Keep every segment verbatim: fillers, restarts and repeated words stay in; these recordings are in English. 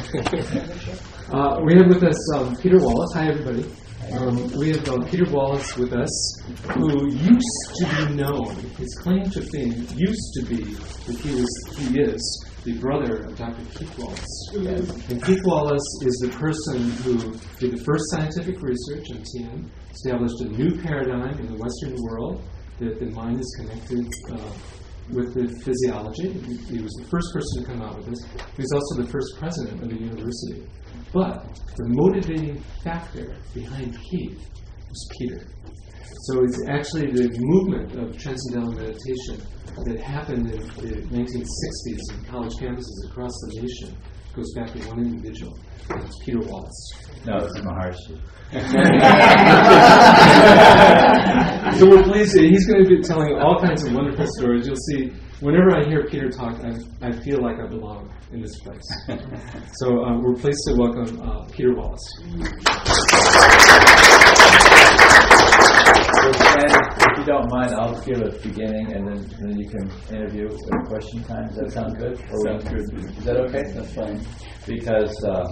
uh, we have with us um, Peter Wallace. Hi, everybody. Um, we have um, Peter Wallace with us, who used to be known. His claim to fame used to be that he was, he is the brother of Doctor Keith Wallace. Mm-hmm. And Keith Wallace is the person who did the first scientific research on T M, established a new paradigm in the Western world that the mind is connected uh, with the physiology. He was the first person to come out with this. He was also the first president of the university. But the motivating factor behind Keith was Peter. So it's actually the movement of transcendental meditation that happened in the nineteen sixties in college campuses across the nation. It goes back to one individual. It's Peter Wallace. No, it's Maharshi. So we're pleased that he's going to be telling all kinds of wonderful stories. You'll see, whenever I hear Peter talk, I, I feel like I belong in this place. So uh, we're pleased to welcome uh, Peter Wallace. So, Ken, if you don't mind, I'll give a beginning, and then, and then you can interview at question time. Does that sound good? Or Sounds good. Is that okay? That's fine. Because, uh,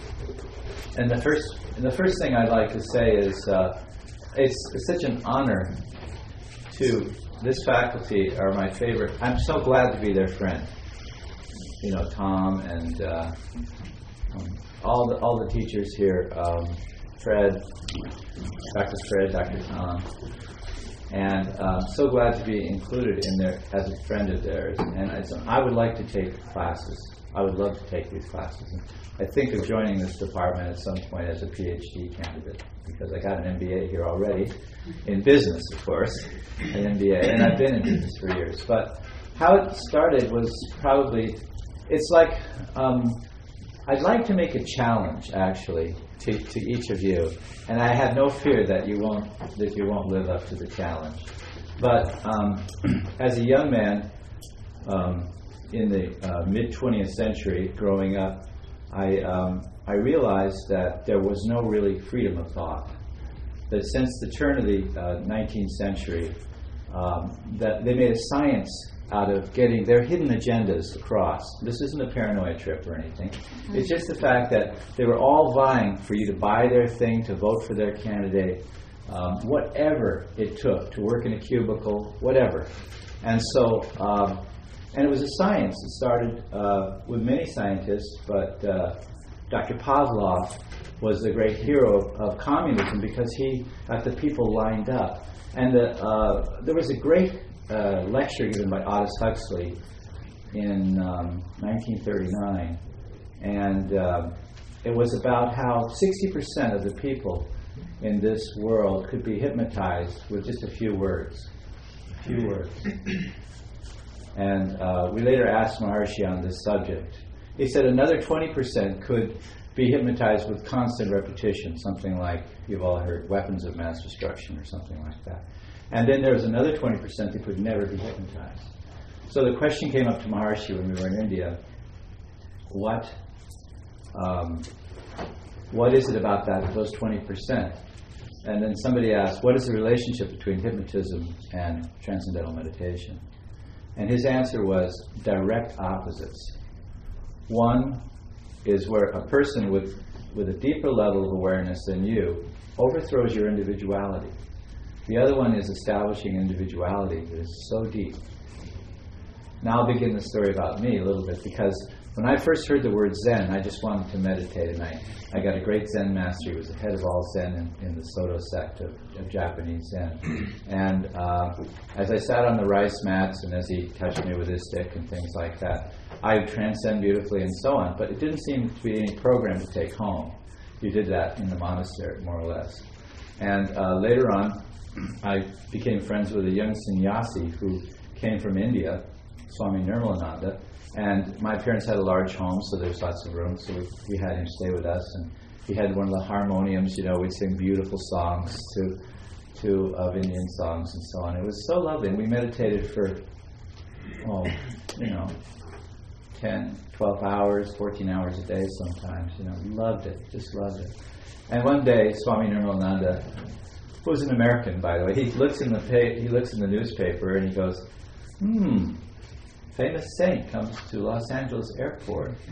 and the first, and the first thing I'd like to say is, uh, it's, it's such an honor to this faculty. Are my favorite. I'm so glad to be their friend. You know, Tom and uh, um, all the all the teachers here, um, Fred, Doctor Fred, Doctor Tom, and uh, so glad to be included in there as a friend of theirs. And I, so I would like to take classes. I would love to take these classes. And I think of joining this department at some point as a PhD candidate, because I got an M B A here already, in business, of course, an M B A, and I've been in business for years. But how it started was probably, it's like, um, I'd like to make a challenge, actually, to, to each of you, and I have no fear that you won't that you won't live up to the challenge. But um, as a young man, um, in the uh, mid twentieth century, growing up, I um, I realized that there was no really freedom of thought. That since the turn of the uh, nineteenth century, um, that they made a science out of getting their hidden agendas across. This isn't a paranoia trip or anything. It's just the fact that they were all vying for you to buy their thing, to vote for their candidate, um, whatever it took, to work in a cubicle, whatever. And so, um, and it was a science. It started uh, with many scientists, but uh, Doctor Pavlov was the great hero of, of communism because he got the people lined up. And the, uh, there was a great uh, lecture given by Aldous Huxley in um, nineteen thirty-nine, and uh, it was about how sixty percent of the people in this world could be hypnotized with just a few words. A few words. And uh, we later asked Maharshi on this subject. He said another twenty percent could be hypnotized with constant repetition, something like, you've all heard, weapons of mass destruction or something like that. And then there was another twenty percent that could never be hypnotized. So the question came up to Maharshi when we were in India, what, um, what is it about that, those twenty percent? And then somebody asked, what is the relationship between hypnotism and transcendental meditation? And his answer was direct opposites. One is where a person with, with a deeper level of awareness than you overthrows your individuality. The other one is establishing individuality that is so deep. Now I'll begin the story about me a little bit, because when I first heard the word Zen, I just wanted to meditate, and I, I got a great Zen master. He was the head of all Zen in, in the Soto sect of, of Japanese Zen. And uh, as I sat on the rice mats, and as he touched me with his stick and things like that, I would transcend beautifully and so on. But it didn't seem to be any program to take home. You did that in the monastery, more or less. And uh, later on, I became friends with a young sannyasi who came from India, Swami Nirmalananda, and my parents had a large home, so there's lots of room, so we, we had him stay with us, and he had one of the harmoniums, you know, we'd sing beautiful songs to, to of Indian songs and so on. It was so lovely, and we meditated for, oh, you know, ten, twelve hours, fourteen hours a day sometimes, you know, loved it, just loved it. And one day, Swami Nirmalananda, who was an American, by the way, he looks in the pa- he looks in the newspaper and he goes, hmm, famous saint comes to Los Angeles airport,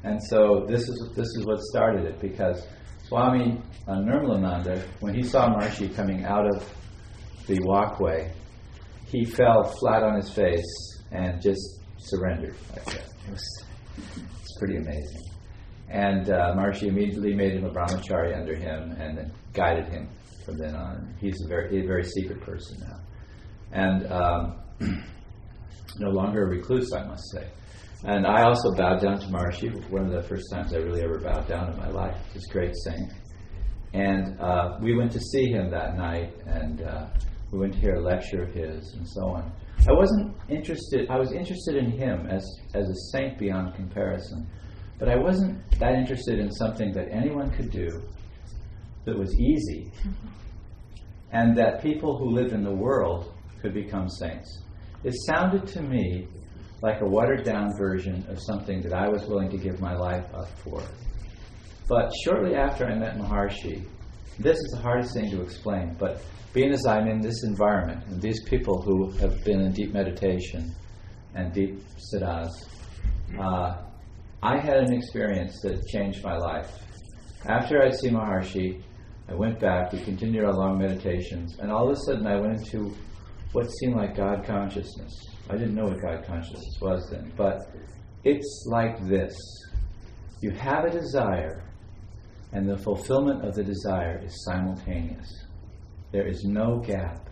And so this is this is what started it, because Swami uh, Nirmalananda, when he saw Maharshi coming out of the walkway, he fell flat on his face and just surrendered like that. It was, it's pretty amazing. And uh, Maharshi immediately made him a brahmachari under him and then guided him from then on. He's a very, a very secret person now. And um, no longer a recluse, I must say. And I also bowed down to Maharshi, one of the first times I really ever bowed down in my life, this great saint. And uh, we went to see him that night, and uh, we went to hear a lecture of his, and so on. I wasn't interested, I was interested in him as, as a saint beyond comparison, but I wasn't that interested in something that anyone could do that was easy, and that people who lived in the world could become saints. It sounded to me like a watered-down version of something that I was willing to give my life up for. But shortly after I met Maharshi, this is the hardest thing to explain, but being as I'm in this environment, and these people who have been in deep meditation and deep siddhas, uh, I had an experience that changed my life. After I'd seen Maharshi, I went back, we continued our long meditations, and all of a sudden I went into what seemed like God consciousness. I didn't know what God consciousness was then, but it's like this. You have a desire, and the fulfillment of the desire is simultaneous. There is no gap.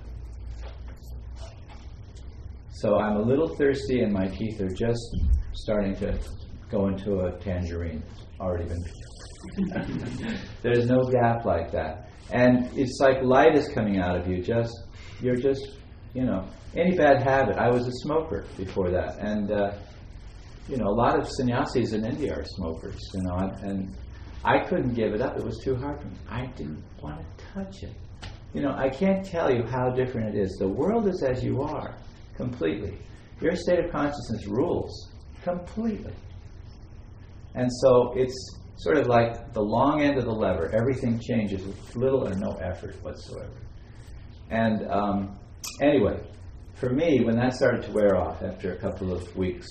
So I'm a little thirsty and my teeth are just starting to go into a tangerine. Already been. There's no gap like that. And it's like light is coming out of you. Just, you're just, you know, any bad habit. I was a smoker before that. And, uh, you know, a lot of sannyasis in India are smokers, you know, and, and I couldn't give it up. It was too hard for me. I didn't want to touch it. You know, I can't tell you how different it is. The world is as you are, completely. Your state of consciousness rules, completely. And so it's sort of like the long end of the lever. Everything changes with little or no effort whatsoever. And um, anyway, for me, when that started to wear off after a couple of weeks,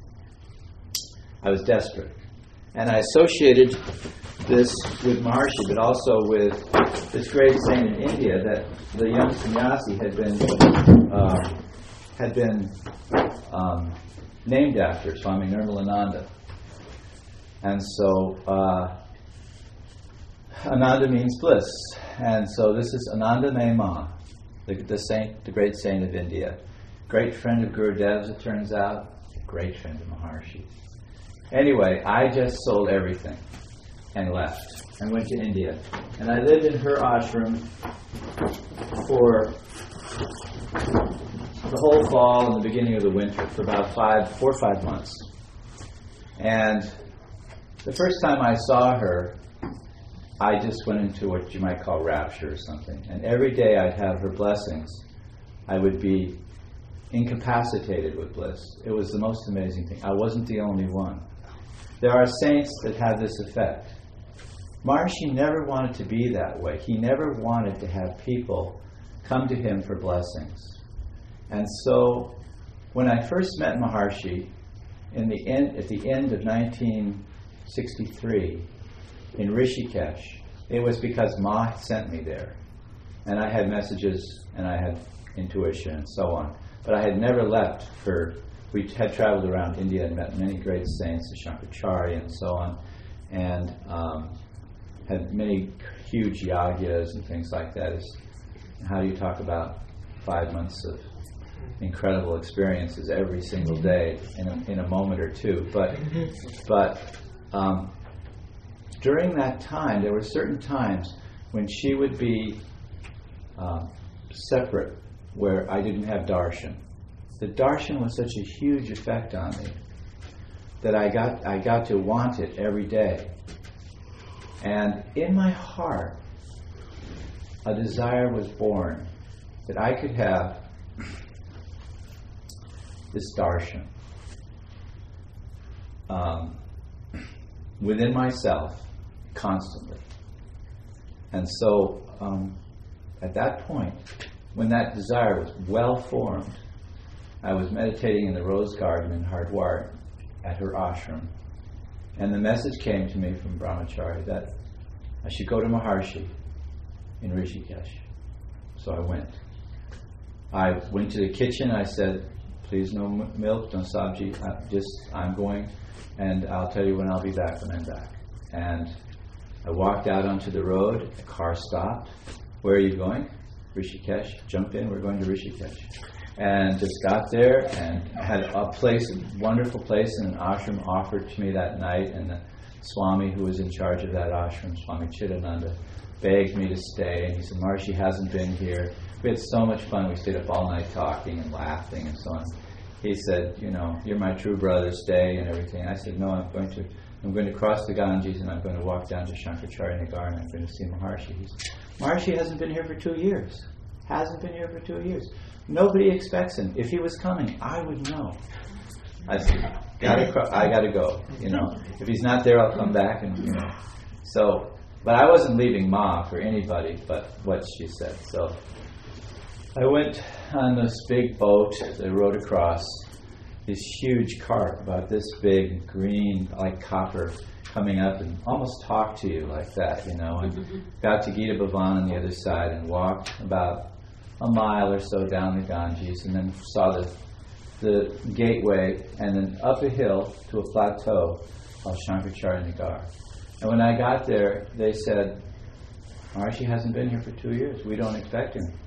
I was desperate. And I associated this with Maharshi, but also with this great saint in India that the young sannyasi had been uh, had been um, named after, Swami Nirmalananda. And so uh, Ananda means bliss, and so this is Ananda Mema, the, the saint, the great saint of India, great friend of Gurudev's, it turns out, great friend of Maharshi. Anyway, I just sold everything and left and went to India. And I lived in her ashram for the whole fall and the beginning of the winter, for about five, four or five months. And the first time I saw her, I just went into what you might call rapture or something. And every day I'd have her blessings. I would be incapacitated with bliss. It was the most amazing thing. I wasn't the only one. There are saints that have this effect. Maharshi never wanted to be that way. He never wanted to have people come to him for blessings. And so when I first met Maharshi in the end, at the end of nineteen sixty-three in Rishikesh, it was because Ma sent me there. And I had messages and I had intuition and so on. But I had never left for, we had traveled around India and met many great saints, the Shankaracharya and so on, and um, had many huge yagyas and things like that. It's, how do you talk about five months of incredible experiences every single day in a, in a moment or two? But, but um, during that time, there were certain times when she would be uh, separate, where I didn't have darshan. The darshan was such a huge effect on me that I got I got to want it every day. And in my heart, a desire was born that I could have this darshan um, within myself constantly. And so um, at that point, when that desire was well formed, I was meditating in the Rose Garden in Hardwar at her ashram, And the message came to me from Brahmachari that I should go to Maharshi in Rishikesh. So I went. I went to the kitchen. I said, please no m- milk, no sabji. I just, I'm going, and I'll tell you when I'll be back when I'm back. And I walked out onto the road. The car stopped. Where are you going? Rishikesh. Jump in. We're going to Rishikesh. And just got there and had a place, a wonderful place, and an ashram offered to me that night. And the Swami who was in charge of that ashram, Swami Chidananda, begged me to stay. And he said, Maharshi hasn't been here. We had so much fun. We stayed up all night talking and laughing and so on. He said, you know, you're my true brother, stay and everything. I said, no, I'm going to I'm going to cross the Ganges and I'm going to walk down to Shankaracharya Nagar and I'm going to see Maharshi. He said, Maharshi hasn't been here for two years. Hasn't been here for two years. Nobody expects him. If he was coming, I would know. I said, gotta, cro- I got to go. You know, if he's not there, I'll come back and you know. So, but I wasn't leaving Ma for anybody but what she said. So I went on this big boat. They rowed across this huge cart, about this big, green, like copper, coming up and almost talked to you like that, you know. And got to Gita Bhavan on the other side and walked about a mile or so down the Ganges, and then saw the the gateway, and then up a hill to a plateau called Shankaracharya Nagar. And when I got there, they said, Maharshi hasn't been here for two years. We don't expect him.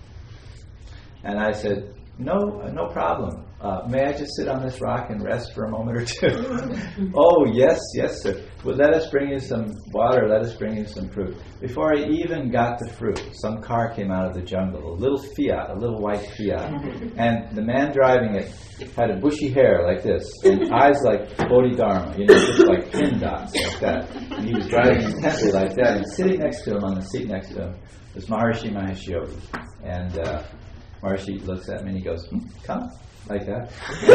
And I said, no, no problem. Uh, may I just sit on this rock and rest for a moment or two? Oh, yes, yes, sir. Well, let us bring you some water. Let us bring you some fruit. Before I even got the fruit, some car came out of the jungle, a little Fiat, a little white Fiat. And the man driving it had a bushy hair like this, and eyes like Bodhidharma, you know, just like pin dots like that. And he was driving intently like that, and sitting next to him, on the seat next to him, was Maharishi Mahesh Yogi. And uh, Maharshi looks at me and he goes, hmm, come, like that.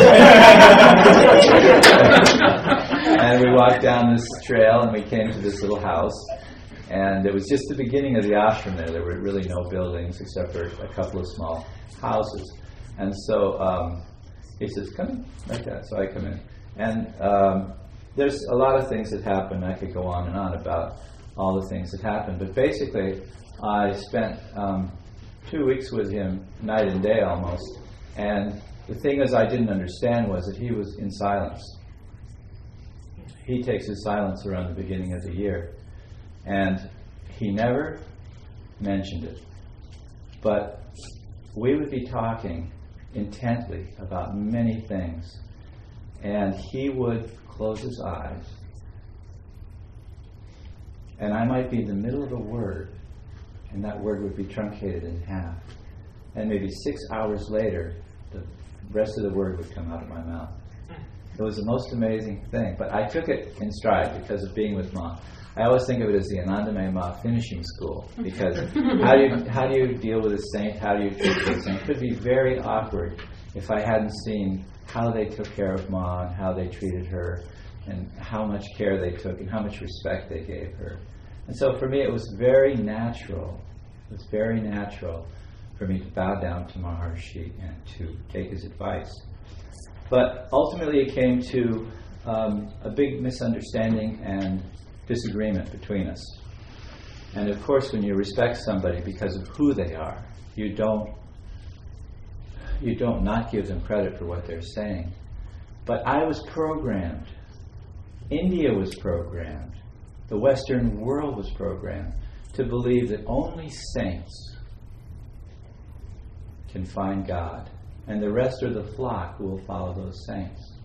And we walked down this trail and we came to this little house. And it was just the beginning of the ashram there. There were really no buildings except for a couple of small houses. And so um, he says, come in, like that. So I come in. And um, there's a lot of things that happened. I could go on and on about all the things that happened. But basically, I spent um, two weeks with him, night and day almost. And the thing is I didn't understand was that he was in silence. He takes his silence around the beginning of the year. And he never mentioned it. But we would be talking intently about many things. And he would close his eyes. And I might be in the middle of a word, and that word would be truncated in half. And maybe six hours later, the rest of the word would come out of my mouth. It was the most amazing thing. But I took it in stride because of being with Ma. I always think of it as the Anandamayi Ma finishing school. Because how do you how do you deal with a saint? How do you treat a saint? It could be very awkward if I hadn't seen how they took care of Ma and how they treated her and how much care they took and how much respect they gave her. And so for me it was very natural. It was very natural for me to bow down to Maharshi and to take his advice. But ultimately it came to um, a big misunderstanding and disagreement between us. And of course when you respect somebody because of who they are, you don't you don't not give them credit for what they're saying. But I was programmed. India was programmed. The Western world was programmed to believe that only saints can find God, and the rest are the flock who will follow those saints.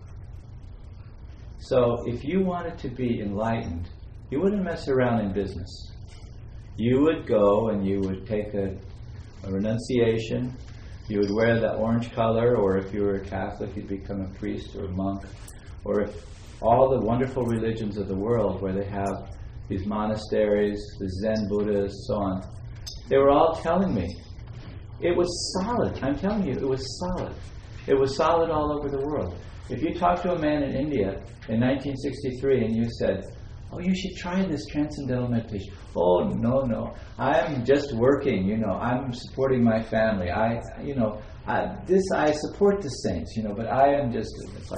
So if you wanted to be enlightened, you wouldn't mess around in business. You would go and you would take a, a renunciation. You would wear the orange color, or if you were a Catholic, you'd become a priest or a monk. Or if all the wonderful religions of the world where they have these monasteries, the Zen Buddhas, so on, they were all telling me, it was solid. I'm telling you, it was solid. It was solid all over the world. If you talk to a man in India in nineteen sixty-three and you said, oh, you should try this transcendental meditation. Oh, no, no. I'm just working, you know. I'm supporting my family. I, you know, I, this, I support the saints, you know, but I am just, it's like that.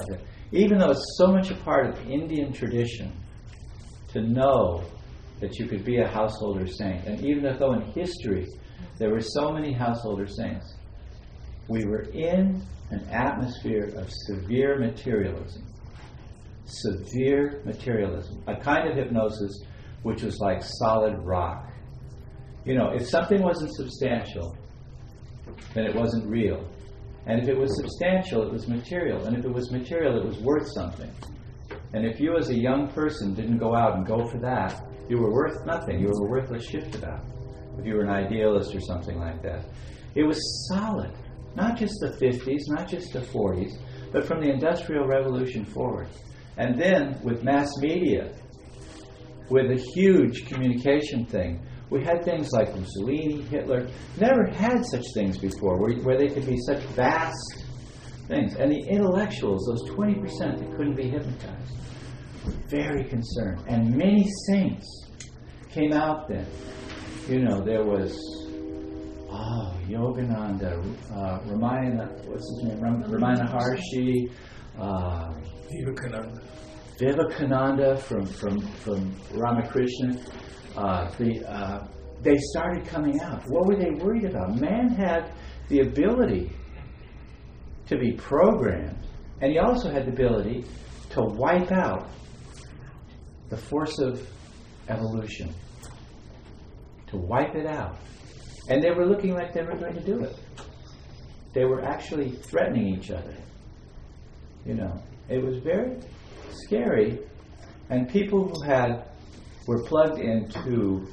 Even though it's so much a part of Indian tradition to know that you could be a householder saint, and even though in history there were so many householder saints, we were in an atmosphere of severe materialism. Severe materialism. A kind of hypnosis which was like solid rock. You know, if something wasn't substantial, then it wasn't real. And if it was substantial, it was material. And if it was material, it was worth something. And if you as a young person didn't go out and go for that, you were worth nothing. You were a worthless shift about. If you were an idealist or something like that. It was solid. Not just the fifties, not just the forties, but from the Industrial Revolution forward. And then with mass media, with a huge communication thing, we had things like Mussolini, Hitler, never had such things before, where, where they could be such vast things. And the intellectuals, those twenty percent that couldn't be hypnotized, were very concerned. And many saints came out then. You know, there was, oh, Yogananda, uh, Ramayana, what's his name, Ram, Ramana Maharshi, uh, Vivekananda. Vivekananda from, from, from Ramakrishna. Uh, the, uh, they started coming out. What were they worried about? Man had the ability to be programmed, and he also had the ability to wipe out the force of evolution, to wipe it out. And they were looking like they were going to do it. They were actually threatening each other. You know, it was very scary, and people who had were plugged into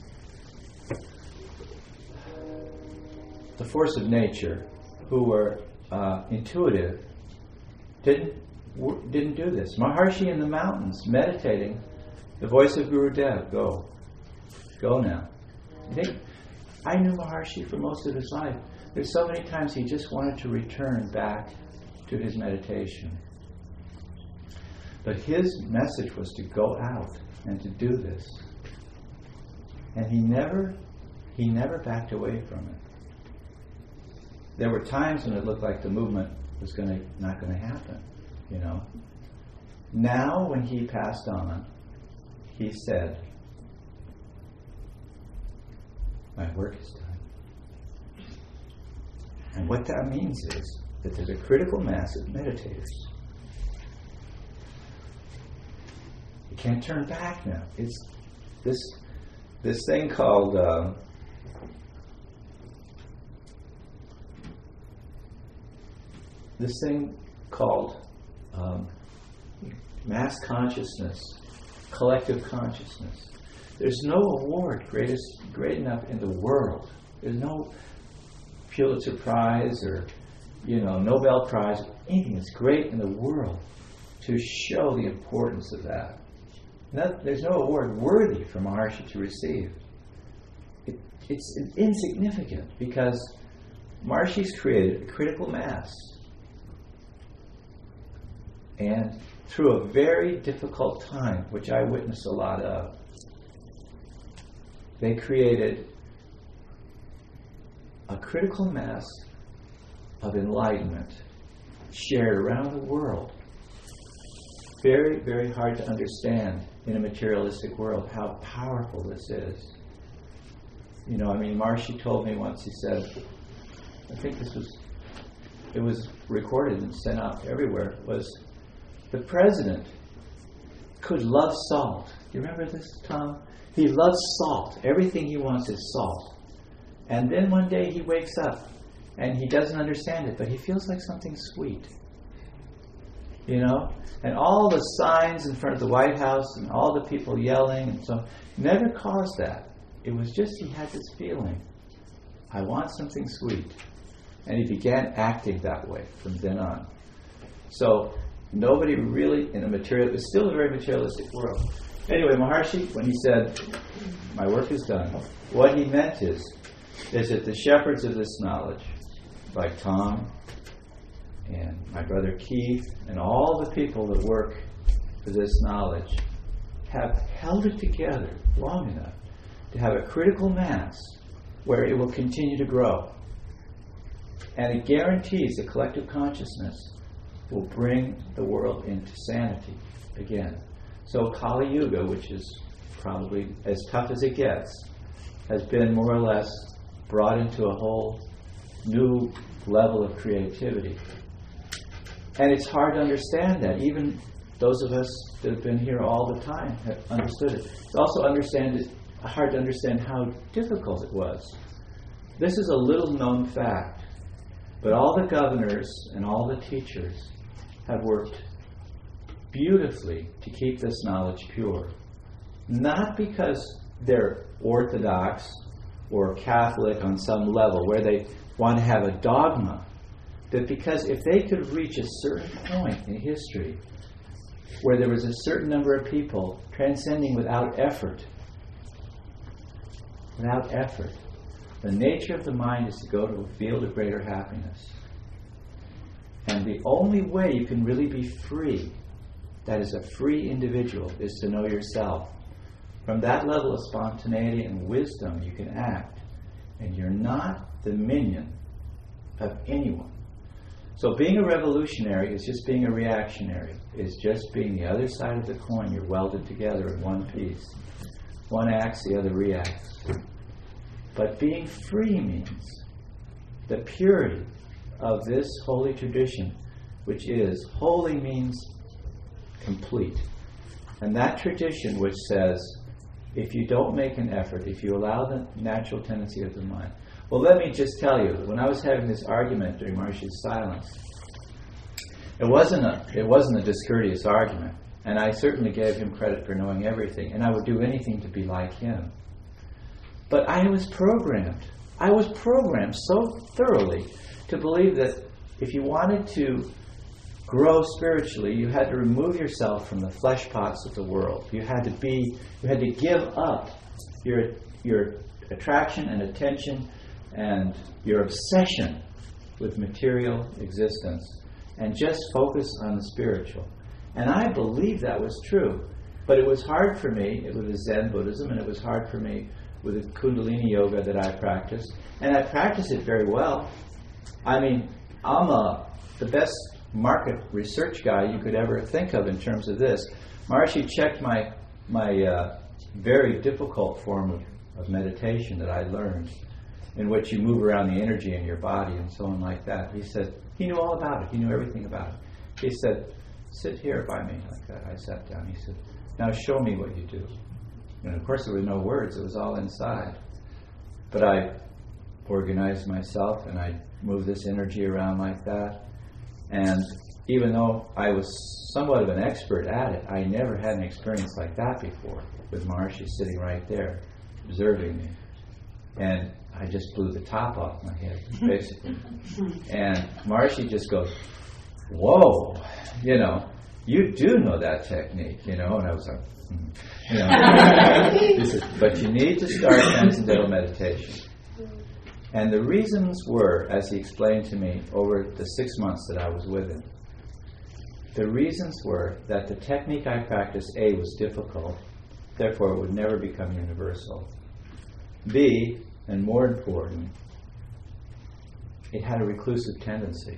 the force of nature, who were uh, intuitive, didn't w- didn't do this. Maharshi in the mountains, meditating, the voice of Gurudev, go, go now. I think I knew Maharshi for most of his life. There's so many times he just wanted to return back to his meditation. But his message was to go out and to do this. And he never he never backed away from it. There were times when it looked like the movement was gonna not gonna happen, you know. Now when he passed on, he said, my work is done. And what that means is that there's a critical mass of meditators. You can't turn back now. It's this this thing called uh, this thing called um, mass consciousness, collective consciousness. There's no award greatest great enough in the world. There's no Pulitzer Prize or you know Nobel Prize, anything that's great in the world to show the importance of that. Not, there's no award worthy for Maharshi to receive. It, it's insignificant because Maharshi's created a critical mass. And through a very difficult time, which I witnessed a lot of, they created a critical mass of enlightenment shared around the world. Very, very hard to understand in a materialistic world how powerful this is. You know, I mean, Maharshi told me once, he said, I think this was, it was recorded and sent out everywhere, was the president could love salt. Do you remember this, Tom? He loves salt. Everything he wants is salt. And then one day he wakes up and he doesn't understand it, but he feels like something sweet. You know? And all the signs in front of the White House and all the people yelling and so never caused that. It was just he had this feeling, I want something sweet. And he began acting that way from then on. So nobody really in a material, it's still a very materialistic world. Anyway, Maharshi, when he said, my work is done, what he meant is, is that the shepherds of this knowledge, like Tom and my brother Keith and all the people that work for this knowledge, have held it together long enough to have a critical mass where it will continue to grow. And it guarantees a collective consciousness will bring the world into sanity again. So Kali Yuga, which is probably as tough as it gets, has been more or less brought into a whole new level of creativity. And it's hard to understand that. Even those of us that have been here all the time have understood it. It's also understand it, hard to understand how difficult it was. This is a little known fact, but all the governors and all the teachers have worked beautifully to keep this knowledge pure. Not because they're orthodox or Catholic on some level where they want to have a dogma, but because if they could reach a certain point in history where there was a certain number of people transcending without effort, without effort, the nature of the mind is to go to a field of greater happiness. And the only way you can really be free, that is a free individual, is to know yourself. From that level of spontaneity and wisdom, you can act. And you're not the minion of anyone. So being a revolutionary is just being a reactionary. It's just being the other side of the coin. You're welded together in one piece. One acts, the other reacts. But being free means the purity of this holy tradition, which is, holy means complete. And that tradition which says, if you don't make an effort, if you allow the natural tendency of the mind. Well, let me just tell you, when I was having this argument during Maharshi's silence, it wasn't a it wasn't a discourteous argument, and I certainly gave him credit for knowing everything, and I would do anything to be like him. But I was programmed. I was programmed so thoroughly to believe that if you wanted to grow spiritually, you had to remove yourself from the flesh pots of the world. You had to be, you had to give up your your attraction and attention and your obsession with material existence and just focus on the spiritual. And I believe that was true. But it was hard for me with the Zen Buddhism, and it was hard for me with the Kundalini Yoga that I practiced. And I practiced it very well. I mean, I'm a, the best market research guy you could ever think of in terms of this. Maharshi checked my my uh, very difficult form of, of meditation that I learned, in which you move around the energy in your body and so on like that. He said, he knew all about it. He knew everything about it. He said, sit here by me like that. I sat down. He said, now show me what you do. And of course there were no words. It was all inside. But I organized myself and I moved this energy around like that. And even though I was somewhat of an expert at it, I never had an experience like that before, with Maharshi sitting right there, observing me. And I just blew the top off my head, basically. And Maharshi just goes, whoa, you know, you do know that technique, you know. And I was like, mm. you know. He said, but you need to start transcendental meditation. And the reasons were, as he explained to me over the six months that I was with him, the reasons were that the technique I practiced, A, was difficult, therefore it would never become universal. B, and more important, it had a reclusive tendency.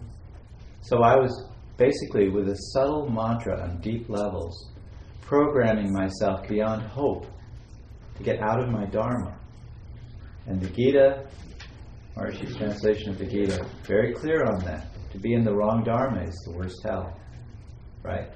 So I was basically, with a subtle mantra on deep levels, programming myself beyond hope to get out of my dharma. And the Gita, Maharshi's translation of the Gita, very clear on that. To be in the wrong dharma is the worst hell. Right?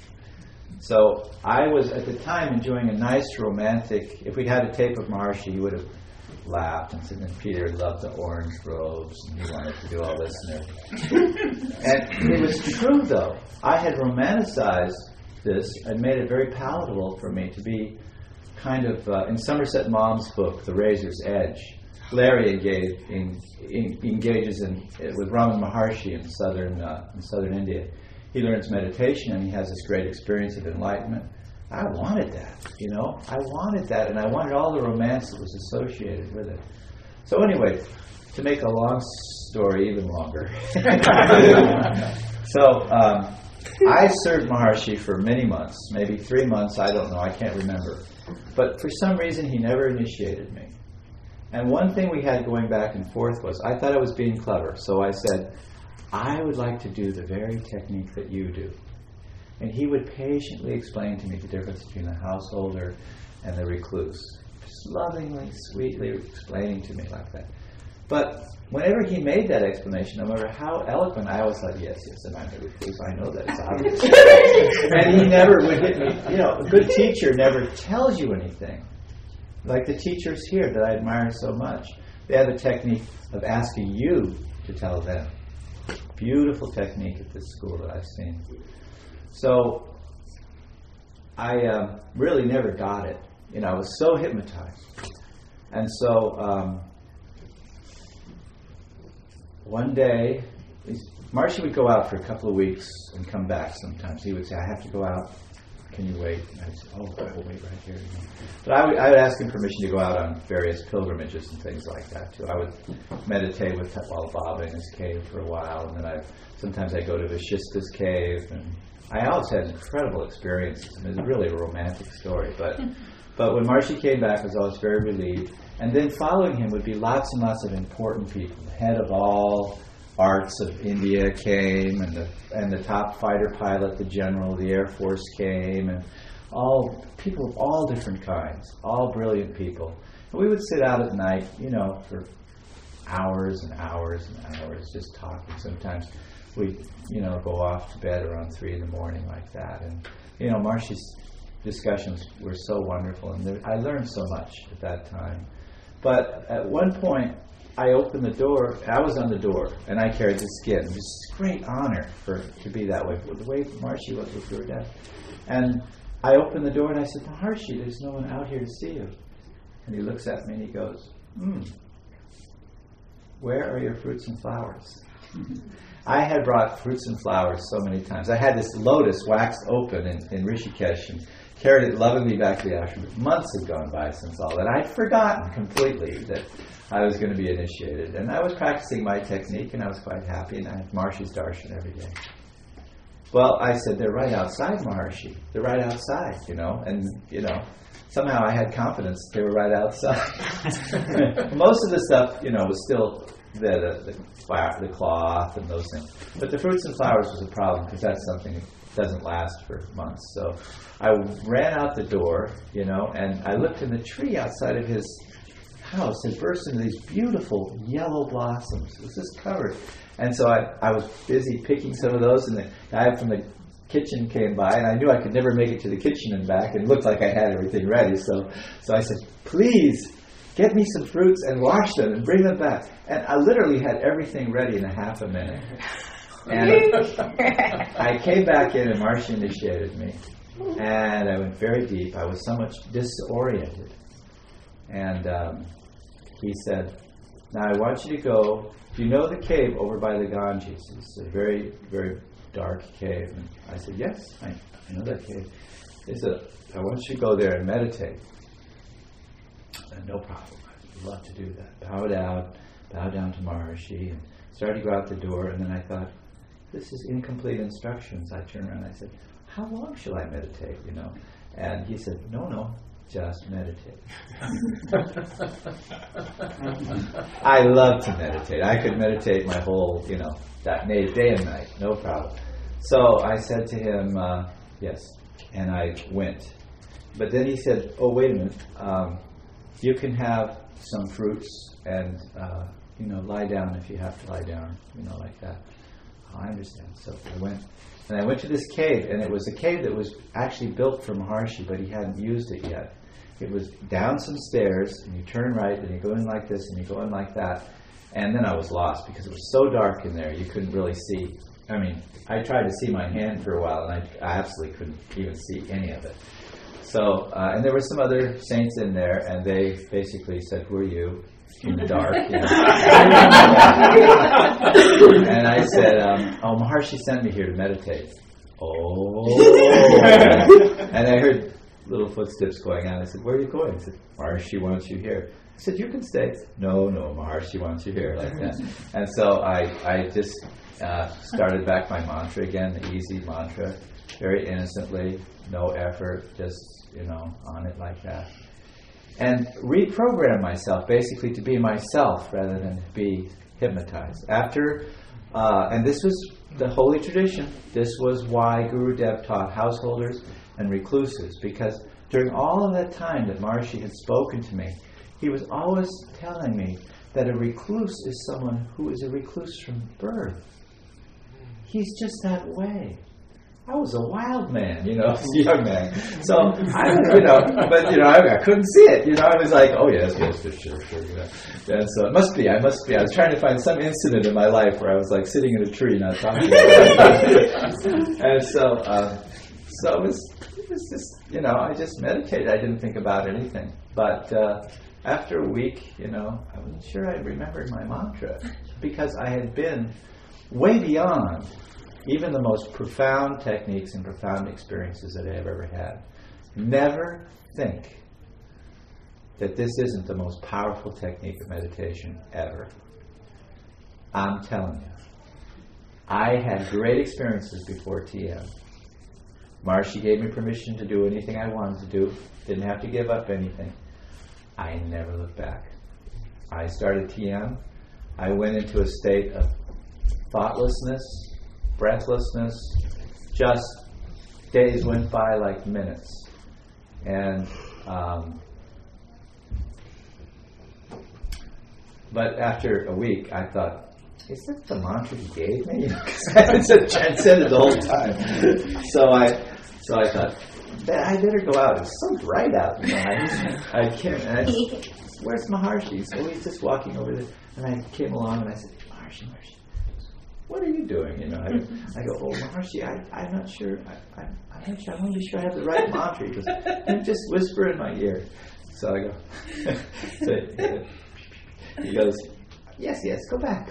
So I was, at the time, enjoying a nice romantic... If we'd had a tape of Maharshi, he would have laughed and said, and Peter loved the orange robes, and he wanted to do all this and everything. And it was true, though. I had romanticized this and made it very palatable for me to be kind of, uh, in Somerset Maugham's book, The Razor's Edge, Larry engage, in, in, engages in, with Ramana Maharshi in southern, uh, in southern India. He learns meditation and he has this great experience of enlightenment. I wanted that, you know. I wanted that, and I wanted all the romance that was associated with it. So anyway, to make a long story even longer. so um, I served Maharshi for many months, maybe three months, I don't know, I can't remember. But for some reason, he never initiated me. And one thing we had going back and forth was, I thought I was being clever, so I said, I would like to do the very technique that you do. And he would patiently explain to me the difference between the householder and the recluse. Just lovingly, sweetly explaining to me like that. But whenever he made that explanation, no matter how eloquent, I always thought, yes, yes, I'm the recluse. I know that, it's obvious. And he never would hit me. You know, a good teacher never tells you anything. Like the teachers here that I admire so much. They have a technique of asking you to tell them. Beautiful technique at this school that I've seen. So I uh, really never got it. You know, I was so hypnotized. And so um, one day, Marshy would go out for a couple of weeks and come back sometimes. He would say, I have to go out. Can you wait? And I'd say, oh, I'll wait right here. But I would, I would ask him permission to go out on various pilgrimages and things like that, too. I would meditate with Tetwala Baba in his cave for a while, and then I sometimes I'd go to Vashista's cave, and I always had incredible experiences. I mean, it's really a romantic story, but but when Marshy came back, I was always very relieved. And then following him would be lots and lots of important people. The head of all arts of India came, and the and the top fighter pilot, the general of the Air Force came, and all people of all different kinds, all brilliant people. And we would sit out at night, you know, for hours and hours and hours, just talking. Sometimes we, you know, go off to bed around three in the morning like that. And you know, Marshy's discussions were so wonderful, and there, I learned so much at that time. But at one point, I opened the door. I was on the door, and I carried the skin. It was a great honor for to be that way. The way Marshy was with your dad. And I opened the door, and I said, Maharshi, there's no one out here to see you. And he looks at me, and he goes, hmm, where are your fruits and flowers? I had brought fruits and flowers so many times. I had this lotus waxed open in, in Rishikesh and carried it lovingly back to the ashram. Months had gone by since all that. I'd forgotten completely that I was going to be initiated. And I was practicing my technique, and I was quite happy, and I had Maharshi's darshan every day. Well, I said, they're right outside, Maharshi. They're right outside, you know. And, you know, somehow I had confidence they were right outside. Most of the stuff, you know, was still the, the, the, flower, the cloth and those things. But the fruits and flowers was a problem, because that's something that doesn't last for months. So I ran out the door, you know, and I looked in the tree outside of his house. It burst into these beautiful yellow blossoms. It was just covered. And so I, I was busy picking some of those, and the guy from the kitchen came by, and I knew I could never make it to the kitchen and back, and it looked like I had everything ready. So, so I said, please, get me some fruits and wash them and bring them back. And I literally had everything ready in a half a minute. And I came back in, and Marsha initiated me. And I went very deep. I was so much disoriented. And um, he said, now I want you to go. Do you know the cave over by the Ganges? It's a very, very dark cave. And I said, yes, I, I know that cave. He said, I want you to go there and meditate. And no problem. I'd love to do that. Bow down, bow down to Maharshi, and started to go out the door. And then I thought, this is incomplete instructions. I turned around and I said, how long shall I meditate, you know? And he said, no, no, just meditate. I love to meditate. I could meditate my whole, you know, that day, day and night, no problem. So I said to him, uh, yes, and I went. But then he said, oh, wait a minute, um, you can have some fruits and, uh, you know, lie down if you have to lie down, you know, like that. Oh, I understand. So I went. And I went to this cave, and it was a cave that was actually built for Maharshi, but he hadn't used it yet. It was down some stairs, and you turn right, and you go in like this, and you go in like that. And then I was lost, because it was so dark in there, you couldn't really see. I mean, I tried to see my hand for a while, and I, I absolutely couldn't even see any of it. So, uh, and there were some other saints in there, and they basically said, who are you? In the dark, you know. And I said, um, oh, Maharshi sent me here to meditate. Oh. And I heard little footsteps going on. I said, where are you going? He said, Maharshi wants you here. I said, you can stay. No, no, Maharshi wants you here, like that. And so I, I just uh, started back my mantra again, the easy mantra, very innocently, no effort, just, you know, on it like that. And reprogram myself basically to be myself rather than be hypnotized. After uh, and this was the holy tradition. This was why Guru Dev taught householders and recluses, because during all of that time that Maharishi had spoken to me, he was always telling me that a recluse is someone who is a recluse from birth. He's just that way. I was a wild man, you know, as a young man. So, I, you know, but, you know, I, I couldn't see it. You know, I was like, oh, yes, yes, yes, sure, sure. You know. And so it must be, I must be. I was trying to find some incident in my life where I was like sitting in a tree not talking to anybody. And so, um, so it was, it was just, you know, I just meditated. I didn't think about anything. But uh, after a week, you know, I wasn't sure I remembered my mantra because I had been way beyond even the most profound techniques and profound experiences that I've ever had. Never think that this isn't the most powerful technique of meditation ever. I'm telling you. I had great experiences before T M. Maharishi gave me permission to do anything I wanted to do. Didn't have to give up anything. I never looked back. I started T M. I went into a state of thoughtlessness, breathlessness. Just days went by like minutes. And um, but after a week, I thought, is that the mantra he gave me? Because I had transcended the whole time. So I, so I thought, I better go out. It's so bright out. You know, I, I came and I said, where's Maharishi? So he's just walking over there. And I came along and I said, Maharishi, Maharishi, what are you doing? You know, I, I go, oh, Maharishi, I, I'm not sure. I, I, I'm not sure. I'm not really sure I have the right mantra. He goes, and just whisper in my ear. So I go, so he goes, yes, yes, go back.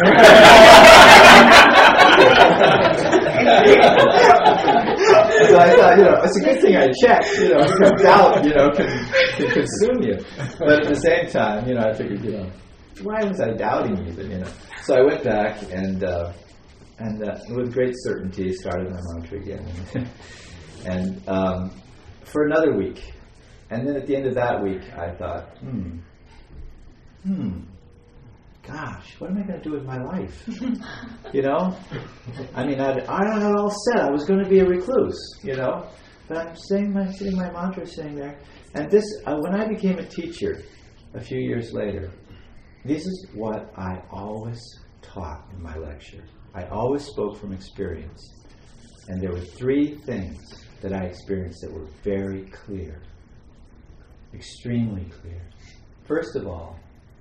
So I thought, you know, it's a good thing I checked, you know, because doubt, you know, can, can consume you. But at the same time, you know, I figured, you know, why was I doubting even, you know? So I went back and, uh, and uh, with great certainty started my mantra again. And um, for another week. And then at the end of that week, I thought, hmm, hmm, gosh, what am I going to do with my life? You know? I mean, I'd, I had it all set. I was going to be a recluse, you know? But I'm saying my, sitting my mantra sitting there. And this, uh, when I became a teacher a few years later, this is what I always taught in my lecture. I always spoke from experience. And there were three things that I experienced that were very clear. Extremely clear. First of all,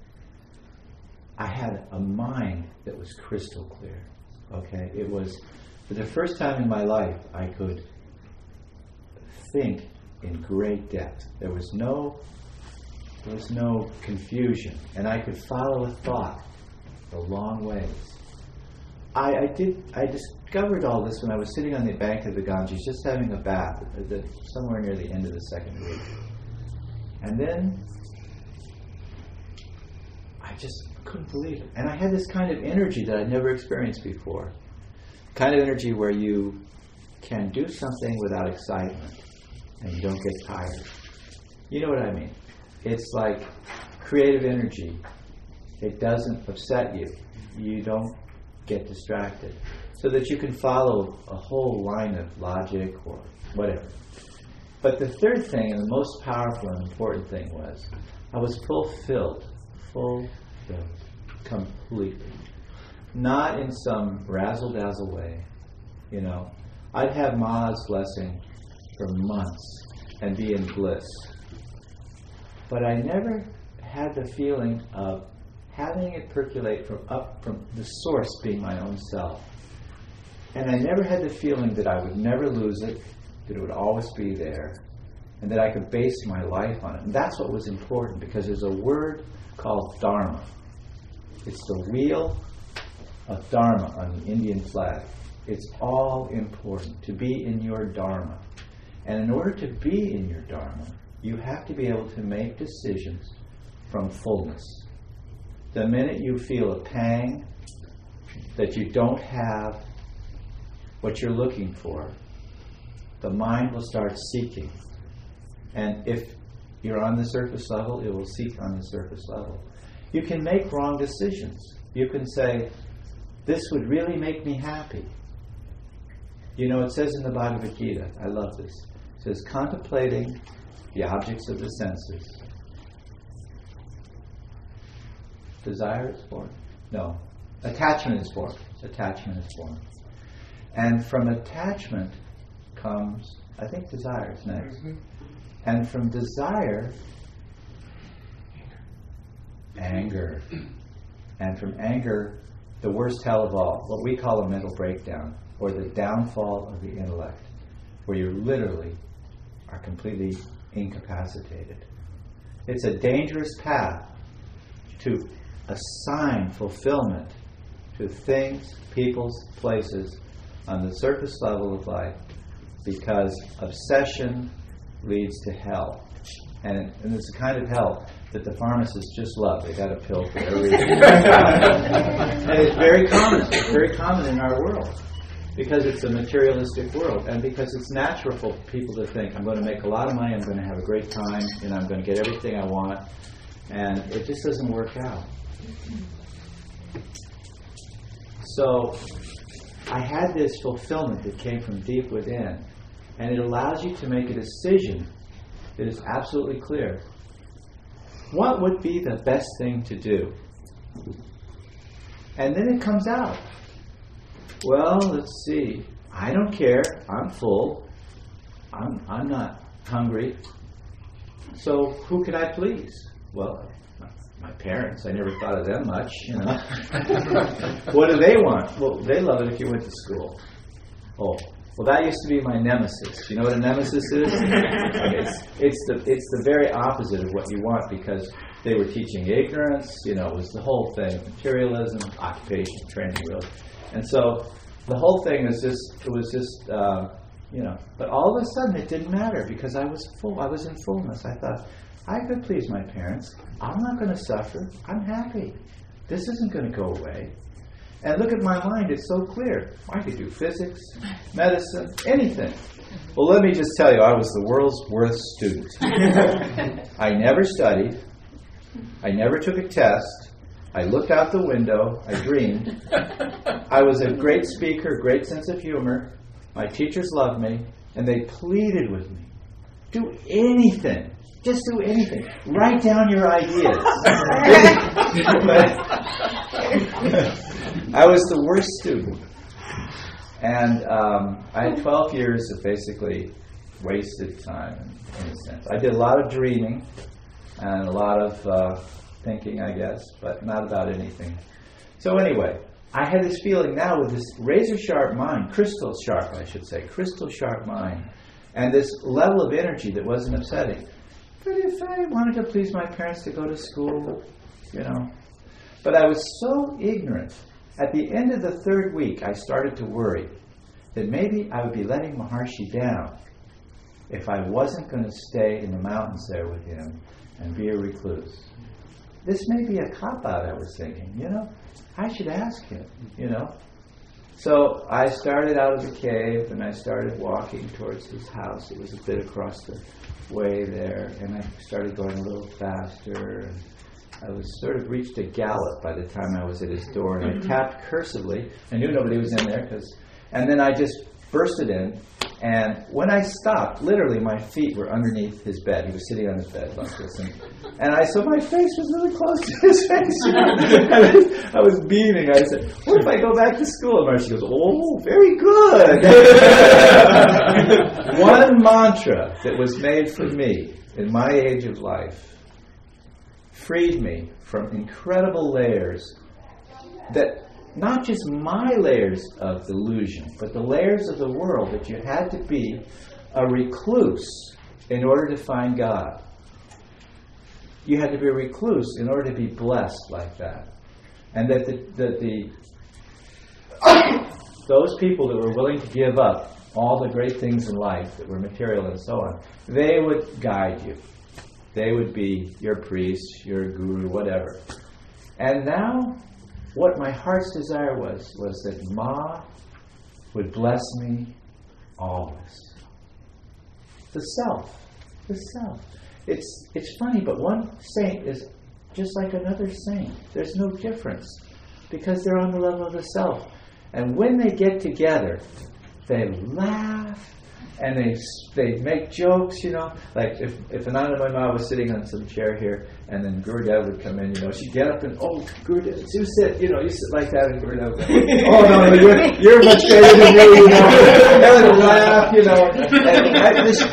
I had a mind that was crystal clear. Okay? It was, for the first time in my life, I could think in great depth. There was no, there was no confusion. And I could follow a thought a long ways. I, I did. I discovered all this when I was sitting on the bank of the Ganges, just having a bath, at the, somewhere near the end of the second week. And then I just couldn't believe it. And I had this kind of energy that I'd never experienced before. Kind of energy where you can do something without excitement and you don't get tired. You know what I mean? It's like creative energy. It doesn't upset you. You don't get distracted. So that you can follow a whole line of logic or whatever. But the third thing, and the most powerful and important thing was, I was fulfilled. Fulfilled. Completely. Not in some razzle-dazzle way. You know, I'd have Ma's blessing for months and be in bliss. But I never had the feeling of having it percolate from up from the source being my own self. And I never had the feeling that I would never lose it, that it would always be there, and that I could base my life on it. And that's what was important, because there's a word called Dharma. It's the wheel of Dharma on the Indian flag. It's all important to be in your Dharma. And in order to be in your Dharma, you have to be able to make decisions from fullness. The minute you feel a pang that you don't have what you're looking for, the mind will start seeking. And if you're on the surface level, it will seek on the surface level. You can make wrong decisions. You can say, this would really make me happy. You know, it says in the Bhagavad Gita, I love this, it says, contemplating the objects of the senses. Desire is born. No. Attachment is born. Attachment is born. And from attachment comes, I think desire is next. Mm-hmm. And from desire, anger. And from anger, the worst hell of all, what we call a mental breakdown, or the downfall of the intellect, where you literally are completely incapacitated. It's a dangerous path to assign fulfillment to things, peoples, places on the surface level of life, because obsession leads to hell. And, and it's the kind of hell that the pharmacists just love. They got a pill for every and it's very common. It's very common in our world, because it's a materialistic world, and because it's natural for people to think, I'm going to make a lot of money, I'm going to have a great time, and I'm going to get everything I want, and it just doesn't work out. So I had this fulfillment that came from deep within, and it allows you to make a decision that is absolutely clear. What would be the best thing to do? And then it comes out. Well, let's see. I don't care. I'm full. I'm I'm not hungry. So who can I please? Well, my parents. I never thought of them much, you know. What do they want? Well, they love it if you went to school. Oh, well, that used to be my nemesis. You know what a nemesis is? it's, it's the it's the very opposite of what you want, because they were teaching ignorance. You know, it was the whole thing: materialism, occupation, training, really. And so the whole thing is just, it was just, uh, you know, but all of a sudden it didn't matter, because I was full. I was in fullness. I thought, I could please my parents. I'm not going to suffer. I'm happy. This isn't going to go away. And look at my mind. It's so clear. I could do physics, medicine, anything. Well, let me just tell you, I was the world's worst student. I never studied. I never took a test. I looked out the window. I dreamed. I was a great speaker, great sense of humor. My teachers loved me, and they pleaded with me. Do anything. Just do anything. Write down your ideas. I was the worst student. And um, I had twelve years of basically wasted time, in, in a sense. I did a lot of dreaming and a lot of uh, thinking, I guess, but not about anything. So anyway, I had this feeling now with this razor-sharp mind, crystal sharp, I should say, crystal sharp mind, and this level of energy that wasn't upsetting. But if I wanted to please my parents to go to school, you know. But I was so ignorant. At the end of the third week, I started to worry that maybe I would be letting Maharshi down if I wasn't going to stay in the mountains there with him and be a recluse. This may be a cop-out, I was thinking, you know. I should ask him, you know. So I started out of the cave, and I started walking towards his house. It was a bit across the way there, and I started going a little faster, and I was sort of reached a gallop by the time I was at his door, and I tapped cursively. I knew nobody was in there, cause, and then I just bursted in, and when I stopped, literally my feet were underneath his bed. He was sitting on his bed like this, and, and I so my face was really close to his face. And I, was, I was beaming. I said, "What if I go back to school?" And Marcy goes, "Oh, very good." One mantra that was made for me in my age of life freed me from incredible layers, that not just my layers of delusion, but the layers of the world, that you had to be a recluse in order to find God. You had to be a recluse in order to be blessed like that. And that the, that the those people that were willing to give up all the great things in life that were material and so on, they would guide you. They would be your priest, your guru, whatever. And now, what my heart's desire was, was that Ma would bless me always. The self. The self. It's it's funny, but one saint is just like another saint. There's no difference. because they're on the level of the self. And when they get together, they laugh and they they make jokes, you know. Like if, if Ananda Maima was sitting on some chair here and then Gurudev would come in, you know, she'd get up and, oh, Gurudev, you sit, you know, you sit like that, and Gurudev would go, oh, no, no, you're, you're much better than me, you know. And would laugh, you know. And I, this,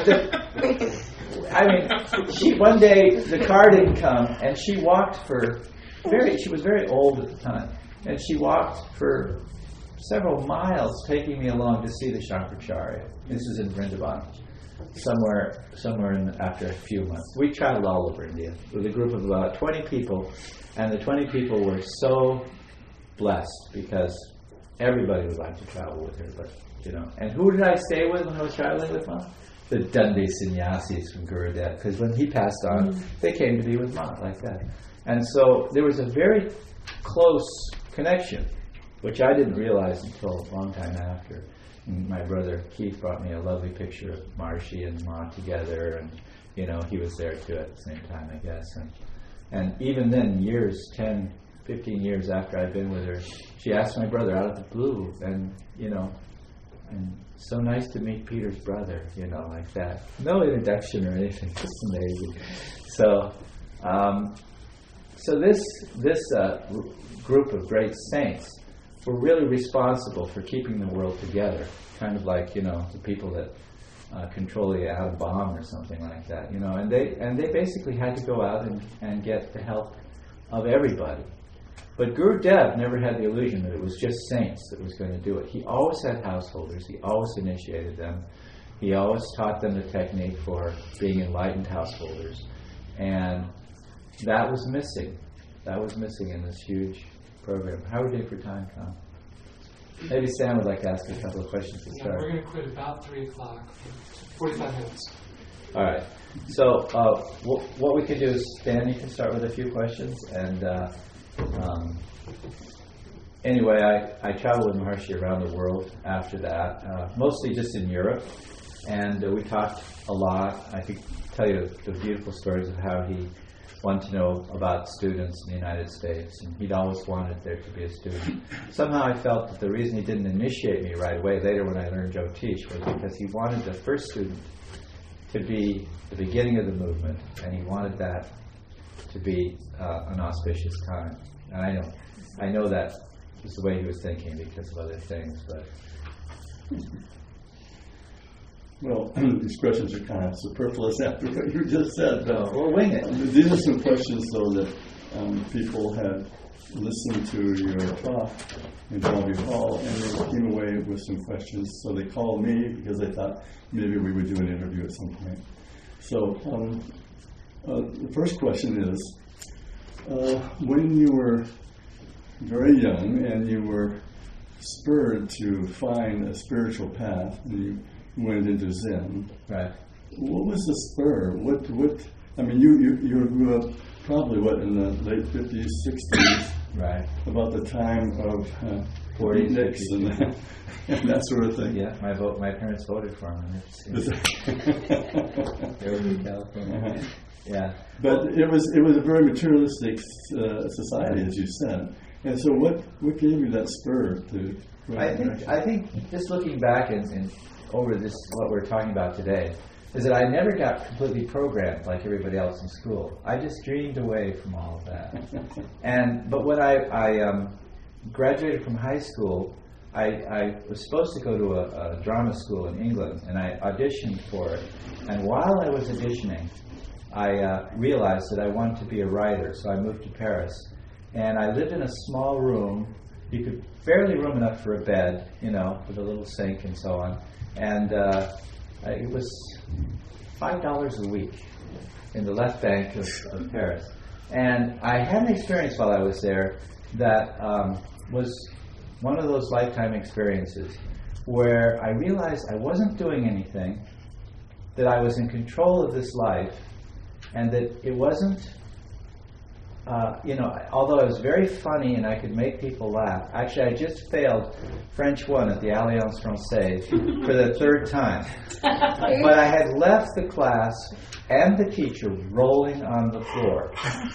the, I mean, she, one day the car didn't come and she walked for, very, she was very old at the time, and she walked for several miles taking me along to see the Shankaracharya. This is in Vrindavan, somewhere somewhere in, after a few months. We traveled all over India with a group of about twenty people, and the twenty people were so blessed because everybody would like to travel with her. But you know, and who did I stay with when I was traveling with Mom? The Dundee sannyasis from Gurudev, because when he passed on, mm-hmm. they came to be with Mom like that. And so there was a very close connection, which I didn't realize until a long time after. And my brother Keith brought me a lovely picture of Marshi and Ma together, and you know, he was there too at the same time, I guess. And and even then, years, ten, fifteen years after I'd been with her, she asked my brother out of the blue, and you know, and so nice to meet Peter's brother, you know, like that. No introduction or anything, just amazing. So, um, so this this uh, r- group of great saints were really responsible for keeping the world together, kind of like, you know, the people that uh, control the atom bomb or something like that, you know, and they and they basically had to go out and, and get the help of everybody. But Gurudev never had the illusion that it was just saints that was going to do it. He always had householders. He always initiated them. He always taught them the technique for being enlightened householders. And that was missing. That was missing in this huge program. How are we doing for time, Tom? Maybe Sam would like to ask a couple of questions to Yeah, start. we're going to quit about three o'clock for forty-five minutes. All right. So uh, w- what we can do is, Stan, you can start with a few questions. And uh, um, anyway, I, I traveled with Maharshi around the world after that, uh, mostly just in Europe. And uh, we talked a lot. I could tell you the beautiful stories of how he wanted to know about students in the United States, and he'd always wanted there to be a student. Somehow I felt that the reason he didn't initiate me right away, later when I learned Jyotish, was because he wanted the first student to be the beginning of the movement, and he wanted that to be uh, an auspicious time. And I know, I know that was the way he was thinking because of other things, but... Well, these questions are kind of superfluous after what you just said. No, we'll wing it. These are some questions, though, that um, people had listened to your talk in Bellevue Hall, and they came away with some questions. So they called me because they thought maybe we would do an interview at some point. So um, uh, the first question is, uh, when you were very young and you were spurred to find a spiritual path, and you went into Zen. Right. What was the spur? What? What? I mean, you you, you grew up probably what in the late fifties, sixties. Right. About the time of uh, forties, Nix and, and that sort of thing. Yeah, my vote. My parents voted for him. They were in California. Uh-huh. Yeah. But it was it was a very materialistic uh, society, as you said. And so, what what gave you that spur to? go I that think direction? I think just looking back and, and over this what we're talking about today is that I never got completely programmed like everybody else in school. I just dreamed away from all of that. And but when I, I um, graduated from high school, I, I was supposed to go to a, a drama school in England, and I auditioned for it. And while I was auditioning, I uh, realized that I wanted to be a writer, so I moved to Paris. And I lived in a small room. You could barely room enough for a bed, you know, with a little sink and so on. And uh, it was five dollars a week in the left bank of, of Paris. And I had an experience while I was there that um, was one of those lifetime experiences where I realized I wasn't doing anything, that I was in control of this life, and that it wasn't uh, you know, although I was very funny and I could make people laugh, actually I just failed French one at the Alliance Francaise for the third time. But I had left the class and the teacher rolling on the floor.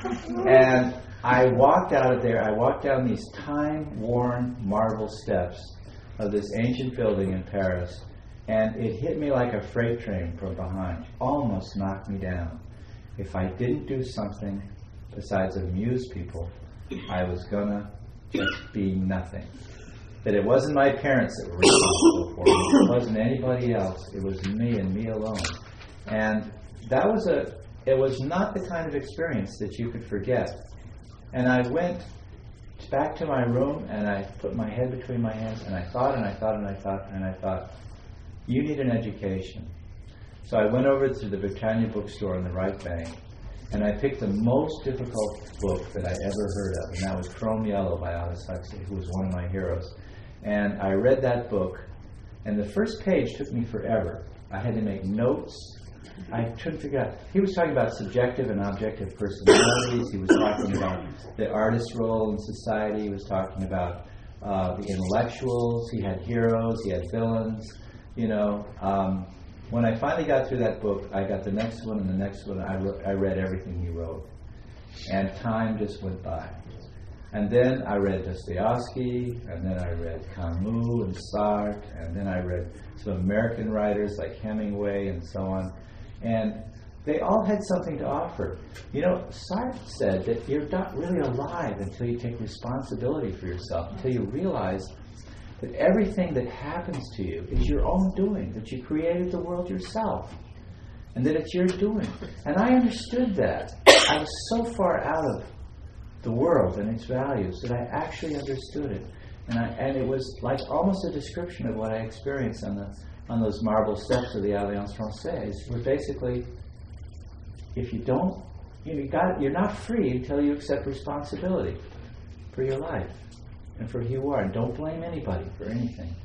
And I walked out of there, I walked down these time-worn marble steps of this ancient building in Paris, and it hit me like a freight train from behind, almost knocked me down. If I didn't do something besides amuse people, I was gonna just be nothing. That it wasn't my parents that were responsible for me, it wasn't anybody else, it was me and me alone. And that was a, it was not the kind of experience that you could forget. And I went back to my room and I put my head between my hands and I thought and I thought and I thought and I thought, you need an education. So I went over to the Britannia bookstore on the right bank and I picked the most difficult book that I ever heard of, and that was Chrome Yellow by Aldous Huxley, who was one of my heroes. And I read that book, and the first page took me forever. I had to make notes. I couldn't figure out. He was talking about subjective and objective personalities. He was talking about the artist's role in society. He was talking about uh, the intellectuals. He had heroes. He had villains. You know, um, when I finally got through that book, I got the next one and the next one. I, wrote, I read everything he wrote, and time just went by. And then I read Dostoevsky, and then I read Camus and Sartre, and then I read some American writers like Hemingway and so on. And they all had something to offer. You know, Sartre said that you're not really alive until you take responsibility for yourself, until you realize that everything that happens to you is your own doing, that you created the world yourself, and that it's your doing. And I understood that. I was so far out of the world and its values that I actually understood it. And, I, and it was like almost a description of what I experienced on the on those marble steps of the Alliance Francaise. It was basically, if you don't, you know, you got, you're not free until you accept responsibility for your life and for who you are. And don't blame anybody for anything.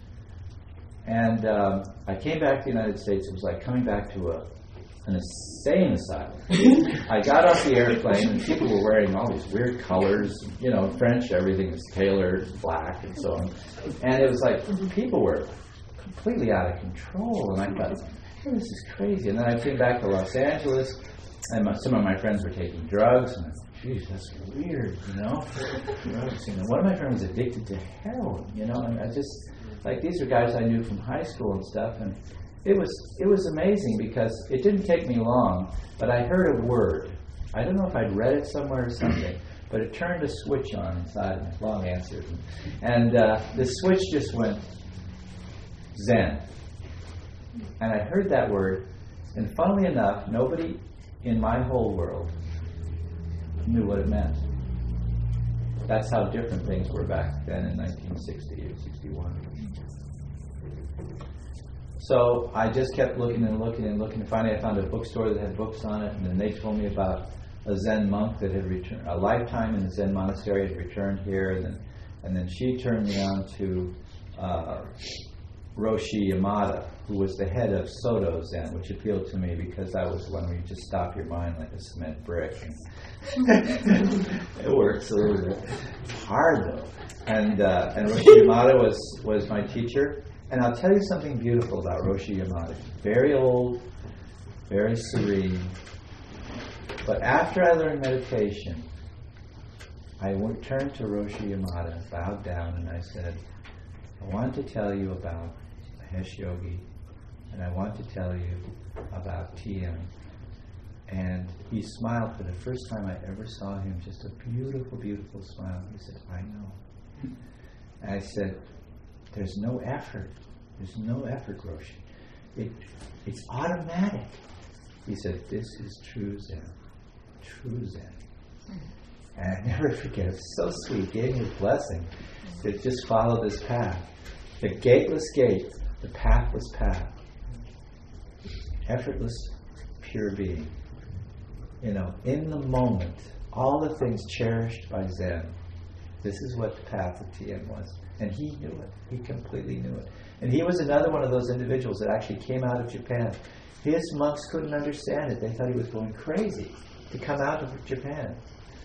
And um, I came back to the United States. It was like coming back to a an insane asylum. I got off the airplane and people were wearing all these weird colors. You know, French, everything was tailored, black, and so on. And it was like people were completely out of control. And I thought, hey, this is crazy. And then I came back to Los Angeles, and my, some of my friends were taking drugs. And I thought, geez, that's weird, you know? Drugs, you know. One of my friends was addicted to heroin, you know. And I just, like, these are guys I knew from high school and stuff. And It was it was amazing because it didn't take me long, but I heard a word. I don't know if I'd read it somewhere or something, but it turned a switch on inside of me. Long answer. And uh, the switch just went Zen. And I heard that word, and funnily enough, nobody in my whole world knew what it meant. That's how different things were back then in nineteen sixty or sixty-one. So I just kept looking and looking and looking. Finally, I found a bookstore that had books on it, and then they told me about a Zen monk that had returned, a lifetime in the Zen monastery, had returned here, and then, and then she turned me on to uh, Roshi Yamada, who was the head of Soto Zen, which appealed to me because that was one where you just stop your mind like a cement brick. It works a little bit. It's hard though. And uh, and Roshi Yamada was was my teacher. And I'll tell you something beautiful about Roshi Yamada. Very old, very serene. But after I learned meditation, I went, turned to Roshi Yamada, bowed down, and I said, I want to tell you about Mahesh Yogi, and I want to tell you about T M. And he smiled for the first time I ever saw him, just a beautiful, beautiful smile. He said, I know. And I said, there's no effort. There's no effort, Roshi. It, it's automatic. He said, this is true Zen. True Zen. And I never forget, it was so sweet. He gave me a blessing to just follow this path. The gateless gate, the pathless path. Effortless, pure being. You know, in the moment, all the things cherished by Zen. This is what the path of T M was. And he knew it. He completely knew it. And he was another one of those individuals that actually came out of Japan. His monks couldn't understand it. They thought he was going crazy to come out of Japan.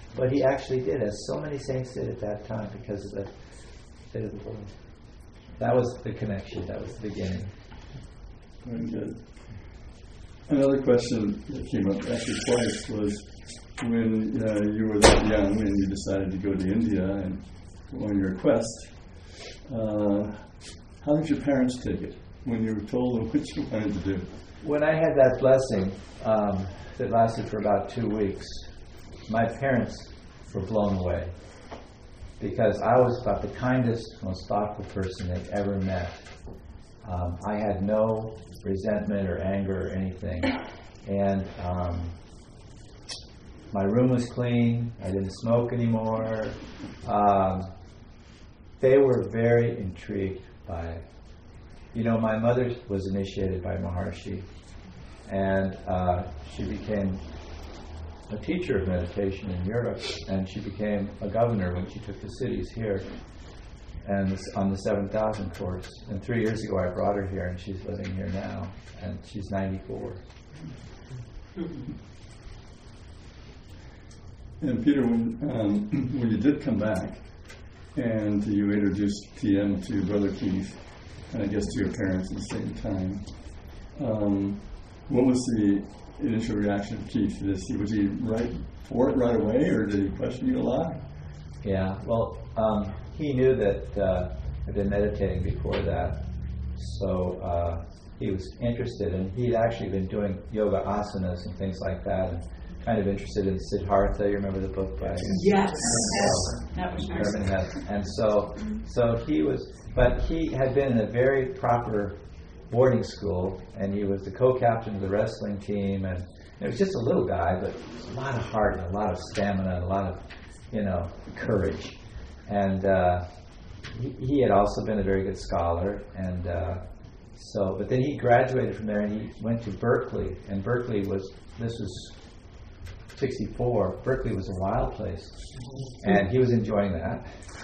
But he actually did, as so many saints did at that time, because of the state of the world. That was the connection. That was the beginning. Very good. Another question that came up actually twice was when uh, you were that young and you decided to go to India and on your quest, uh, how did your parents take it when you were told them what you wanted to do? When I had that blessing um, that lasted for about two weeks, my parents were blown away because I was about the kindest, most thoughtful person they've ever met. Um, I had no resentment or anger or anything. And um, my room was clean. I didn't smoke anymore. Um, they were very intrigued by it. You know, my mother was initiated by Maharishi, and uh, she became a teacher of meditation in Europe, and she became a governor when she took the cities here, and this, on the seven thousand course. And three years ago I brought her here, and she's living here now, and she's ninety-four. And Peter, when, um, when you did come back, and you introduced T M to Brother Keith, and I guess to your parents at the same time, um, what was the initial reaction of Keith to this? Was he right for it right away, or did he question you a lot? Yeah, well, um, he knew that uh, I'd been meditating before that, so uh, he was interested, and he'd actually been doing yoga asanas and things like that, and kind of interested in Siddhartha. You remember the book by Yes, So, that was nice. Herman Hesse. And so, so he was, but he had been in a very proper boarding school, and he was the co-captain of the wrestling team, and it was just a little guy, but a lot of heart and a lot of stamina and a lot of, you know, courage. And uh, he, he had also been a very good scholar, and uh, so, but then he graduated from there, and he went to Berkeley, and Berkeley was, this was sixty-four, Berkeley was a wild place, and he was enjoying that,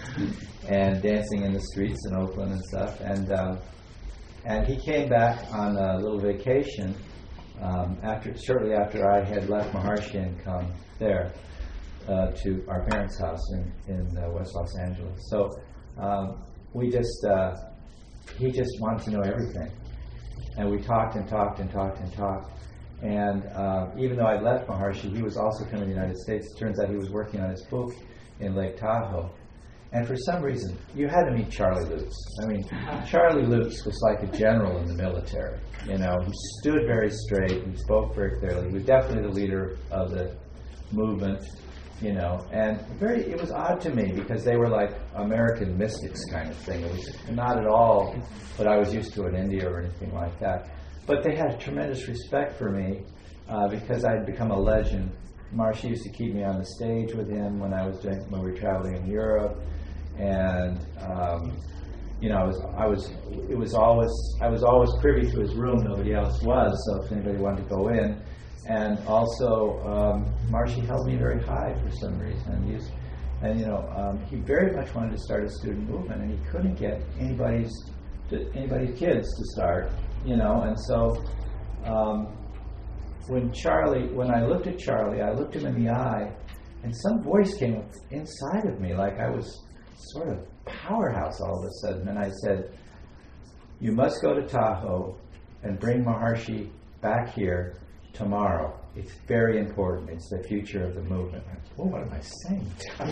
and dancing in the streets in Oakland and stuff, and um, and he came back on a little vacation um, after shortly after I had left Maharishi and come there uh, to our parents' house in in uh, West Los Angeles. So um, we just uh, he just wanted to know everything, and we talked and talked and talked and talked. And uh, even though I left Maharishi, he was also coming to the United States. It turns out he was working on his book in Lake Tahoe. And for some reason, you had to meet Charlie Lutz. I mean, Charlie Lutz was like a general in the military. You know, he stood very straight, he spoke very clearly. He was definitely the leader of the movement, you know. And very, it was odd to me because they were like American mystics kind of thing. It was not at all what I was used to in India or anything like that. But they had tremendous respect for me uh, because I had become a legend. Maharishi used to keep me on the stage with him when I was doing when we were traveling in Europe, and um, you know, I was I was it was always I was always privy to his room. Nobody else was, so if anybody wanted to go in, and also um, Maharishi held me very high for some reason. And, he was, and you know, um, he very much wanted to start a student movement, and he couldn't get anybody's anybody's kids to start. You know, and so um, when Charlie, when I looked at Charlie, I looked him in the eye, and some voice came up inside of me, like I was sort of powerhouse all of a sudden, and I said, "You must go to Tahoe and bring Maharishi back here tomorrow. It's very important. It's the future of the movement." I said, "Well, what am I saying?"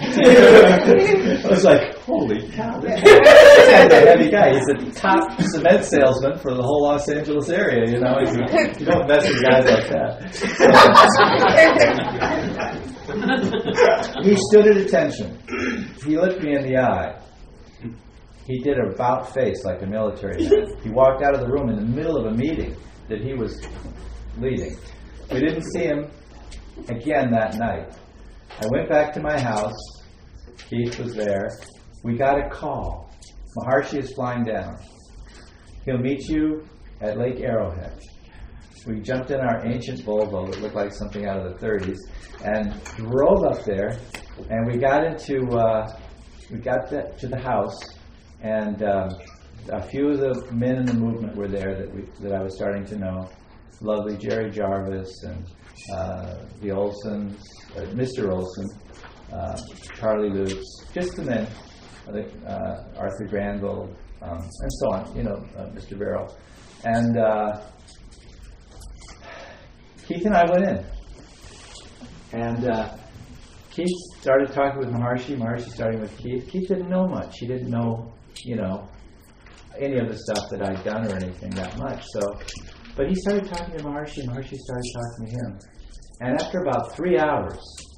I was like, "Holy cow, this guy's a heavy guy. He's a top cement salesman for the whole Los Angeles area, you know. You don't mess with guys like that." He stood at attention. He looked me in the eye. He did a about face like a military man. He walked out of the room in the middle of a meeting that he was leading. We didn't see him again that night. I went back to my house. Keith was there. We got a call. Maharishi is flying down. He'll meet you at Lake Arrowhead. We jumped in our ancient Volvo that looked like something out of the thirties and drove up there. And we got into, uh, we got the, to the house, and um, a few of the men in the movement were there that we, that I was starting to know. Lovely Jerry Jarvis and uh, the Olsons, uh, Mister Olson, uh, Charlie Lutz, just the men, uh, Arthur Granville, um, and so on, you know, uh, Mister Barrow. And uh, Keith and I went in. And uh, Keith started talking with Maharshi, Maharshi starting with Keith. Keith didn't know much. He didn't know, you know, any of the stuff that I'd done or anything that much. So, but he started talking to Maharshi, Maharshi started talking to him. And after about three hours,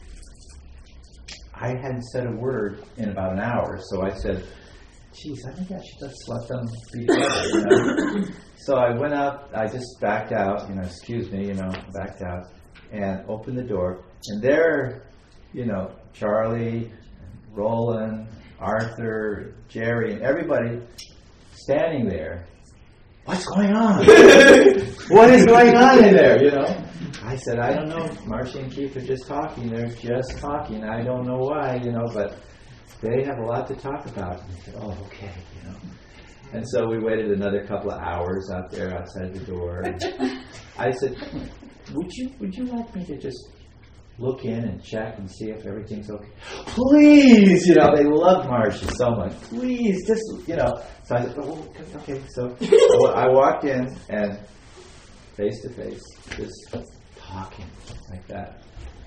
I hadn't said a word in about an hour, so I said, geez, I think I should just let them be together, you know. So I went out, I just backed out, you know, excuse me, you know, backed out, and opened the door, and there, you know, Charlie, Roland, Arthur, Jerry, and everybody standing there. What's going on? What is going on in there, you know? I said, I don't know. Maharshi and Keith are just talking. They're just talking. I don't know why, you know, but they have a lot to talk about. And I said, oh, okay, you know. And so we waited another couple of hours out there outside the door. And I said, would you would you like me to just look in and check and see if everything's okay? Please! You know, they loved Maharshi so much. Please, just, you know. So I said, oh, okay. So I walked in and face to face, just talking like that.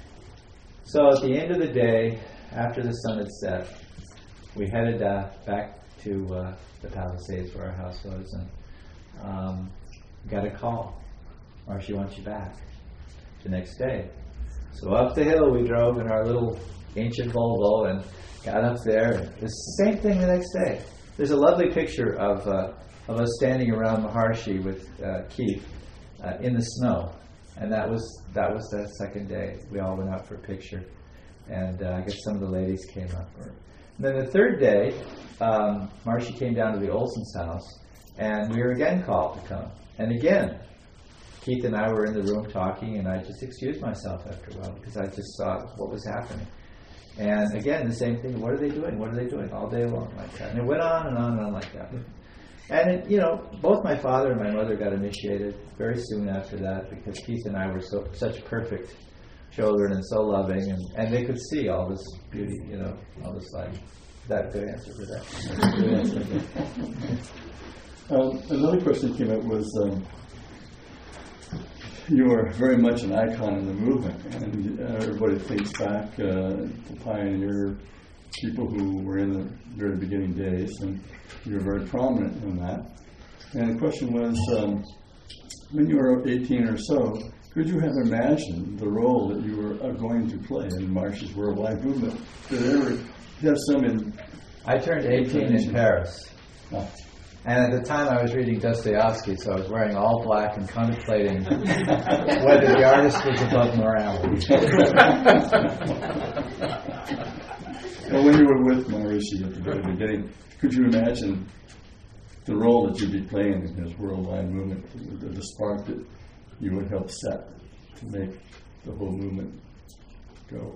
So at the end of the day, after the sun had set, we headed uh, back to uh, the Palisades where our house was, and um, got a call. Maharshi wants you back the next day. So up the hill we drove in our little ancient Volvo and got up there. And it was the same thing the next day. There's a lovely picture of uh, of us standing around Maharshi with uh, Keith uh, in the snow, and that was that was the second day. We all went out for a picture, and uh, I guess some of the ladies came up. Or, and then the third day, um, Maharshi came down to the Olson's house, and we were again called to come. And again, Keith and I were in the room talking, and I just excused myself after a while because I just saw what was happening. And again, the same thing. What are they doing? What are they doing? All day long like that. And it went on and on and on like that. And, it, you know, both my father and my mother got initiated very soon after that because Keith and I were so such perfect children and so loving, and, and they could see all this beauty, you know, all this life. Is that a good answer for that? Good answer. Um, another question that came up was, um, you are very much an icon in the movement, and uh, everybody thinks back uh, to pioneer people who were in the very beginning days, and you were very prominent in that. And the question was, um, when you were eighteen or so, could you have imagined the role that you were uh, going to play in Maharshi's worldwide movement? Did it ever have some in... I turned eighteen in Paris. Oh. And at the time I was reading Dostoevsky, so I was wearing all black and contemplating whether the artist was above morality. Well, when you were with Maharishi at the very beginning, could you imagine the role that you'd be playing in his worldwide movement, the, the spark that you would help set to make the whole movement go?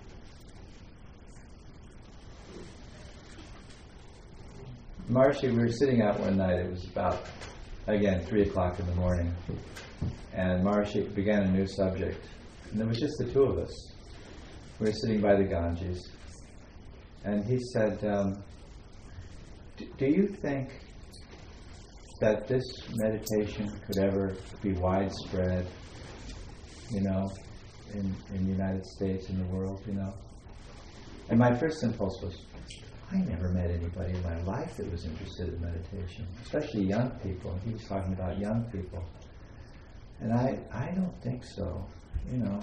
Maharshi, we were sitting out one night, it was about, again, three o'clock in the morning, and Maharshi began a new subject, and there was just the two of us. We were sitting by the Ganges, and he said, um, do you think that this meditation could ever be widespread, you know, in, in the United States, in the world, you know? And my first impulse was, I never met anybody in my life that was interested in meditation, especially young people. He was talking about young people. And I, I don't think so, you know.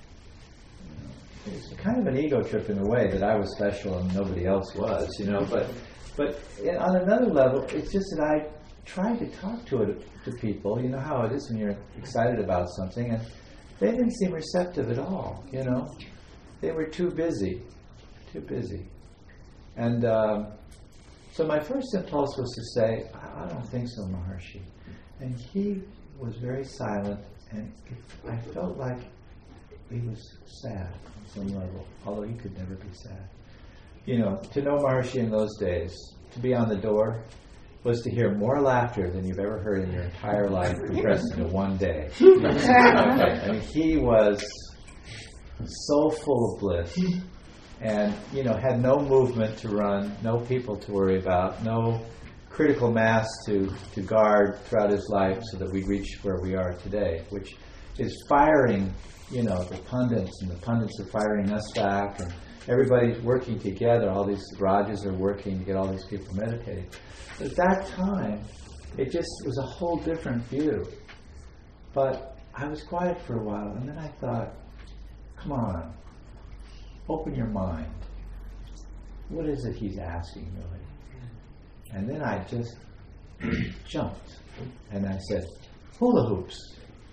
It's kind of an ego trip in a way that I was special and nobody else was, you know. But but on another level, it's just that I tried to talk to it to people. You know how it is when you're excited about something, and they didn't seem receptive at all, you know. They were too busy, too busy. And um, so my first impulse was to say, I, I don't think so, Maharshi. And he was very silent, and it, I felt like he was sad on some level, although he could never be sad. You know, to know Maharshi in those days, to be on the door, was to hear more laughter than you've ever heard in your entire life compressed into one day. Okay. I mean, he was so full of bliss. and you know had no movement to run, no people to worry about, no critical mass to, to guard throughout his life so that we reach where we are today, which is firing, you know, the pundits, and the pundits are firing us back, and everybody's working together. All these Rajas are working to get all these people meditating. At that time, it just was a whole different view. But I was quiet for a while, and then I thought, come on, open your mind. What is it he's asking, really? And then I just jumped, and I said, hula hoops.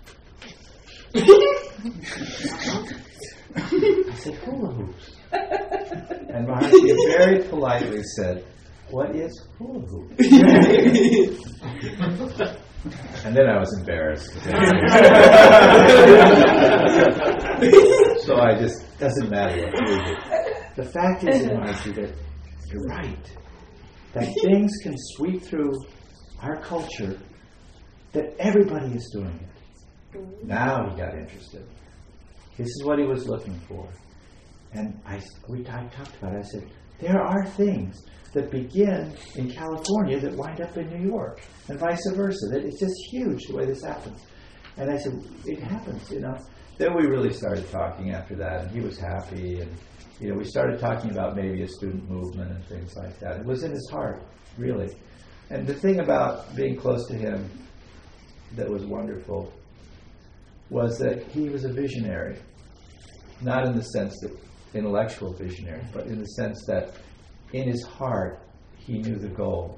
I said, hula hoops. And Maharishi very politely said, what is hula hoop? And then I was embarrassed. So I just, doesn't matter what you do. The fact is, Maharishi, that you're right. That things can sweep through our culture, that everybody is doing it. Now he got interested. This is what he was looking for. And I, we, I talked about it. I said, there are things that begin in California that wind up in New York, and vice versa. That it's just huge the way this happens. And I said, it happens, you know. Then we really started talking after that, and he was happy, and you know, we started talking about maybe a student movement and things like that. It was in his heart, really. And the thing about being close to him that was wonderful was that he was a visionary. Not in the sense that intellectual visionary, but in the sense that in his heart he knew the goal.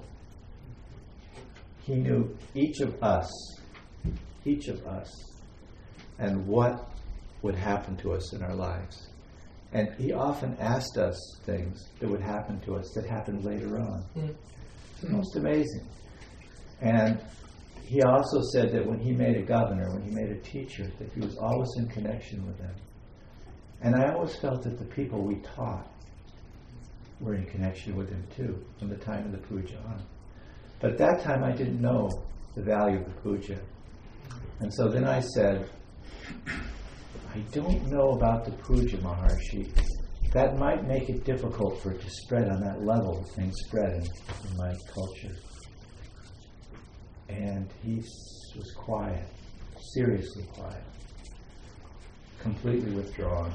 He knew each of us, each of us, and what would happen to us in our lives. And he often asked us things that would happen to us that happened later on. Mm. It's the most amazing. And he also said that when he made a governor, when he made a teacher, that he was always in connection with them. And I always felt that the people we taught were in connection with him too, from the time of the puja on. But at that time I didn't know the value of the puja. And so then I said, I don't know about the puja, Maharishi. That might make it difficult for it to spread on that level, things spread in, in my culture. And he was quiet, seriously quiet, completely withdrawn,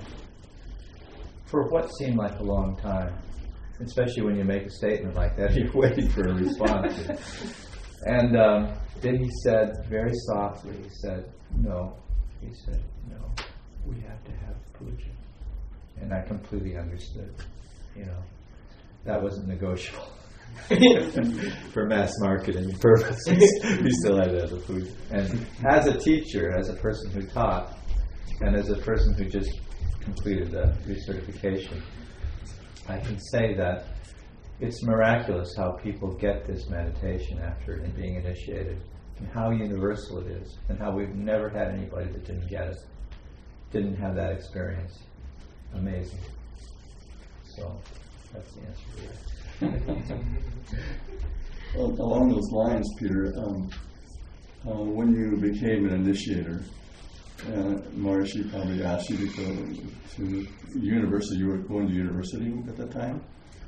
for what seemed like a long time, especially when you make a statement like that, you're waiting for a response. And um, then he said, very softly, he said, no, he said, no, we have to have puja. And I completely understood, you know, that wasn't negotiable. For mass marketing purposes, we still had to have the puja. And as a teacher, as a person who taught, and as a person who just completed the recertification, I can say that it's miraculous how people get this meditation after it and being initiated, and how universal it is, and how we've never had anybody that didn't get it, didn't have that experience. Amazing. So that's the answer to that. Well, along those lines, Peter, um, uh, when you became an initiator, uh, Maharishi probably asked you to go to university. You were going to university at that time,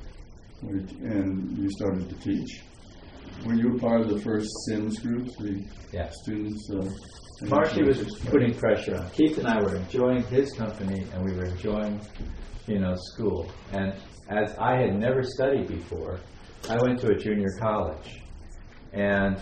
and you started to teach. Were you part of the first SIMS group, the yeah. students? Uh, Maharishi was putting pressure on. Keith and I were enjoying his company, and we were enjoying, you know, school. And as I had never studied before, I went to a junior college, and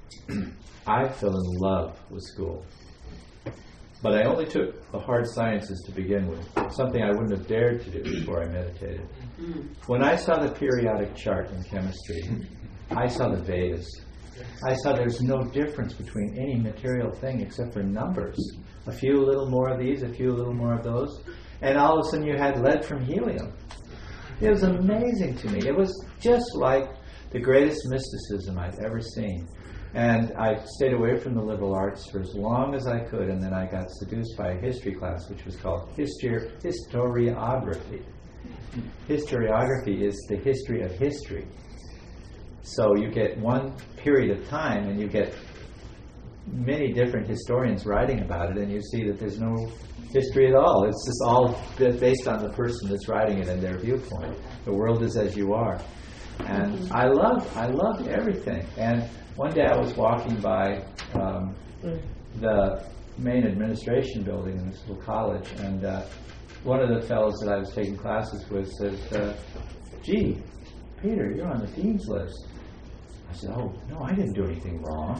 I fell in love with school. But I only took the hard sciences to begin with, something I wouldn't have dared to do before I meditated. When I saw the periodic chart in chemistry, I saw the Vedas. I saw there's no difference between any material thing except for numbers. A few little more of these, a few little more of those, and all of a sudden you had lead from helium. It was amazing to me. It was just like the greatest mysticism I'd ever seen. And I stayed away from the liberal arts for as long as I could, and then I got seduced by a history class, which was called histori- historiography. Historiography is the history of history. So you get one period of time, and you get many different historians writing about it, and you see that there's no history at all. It's just all based on the person that's writing it and their viewpoint. The world is as you are. And I loved, I loved everything. And one day I was walking by um, the main administration building in this little college, and uh, one of the fellows that I was taking classes with says, uh, gee, Peter, you're on the dean's list. I said, oh, no, I didn't do anything wrong.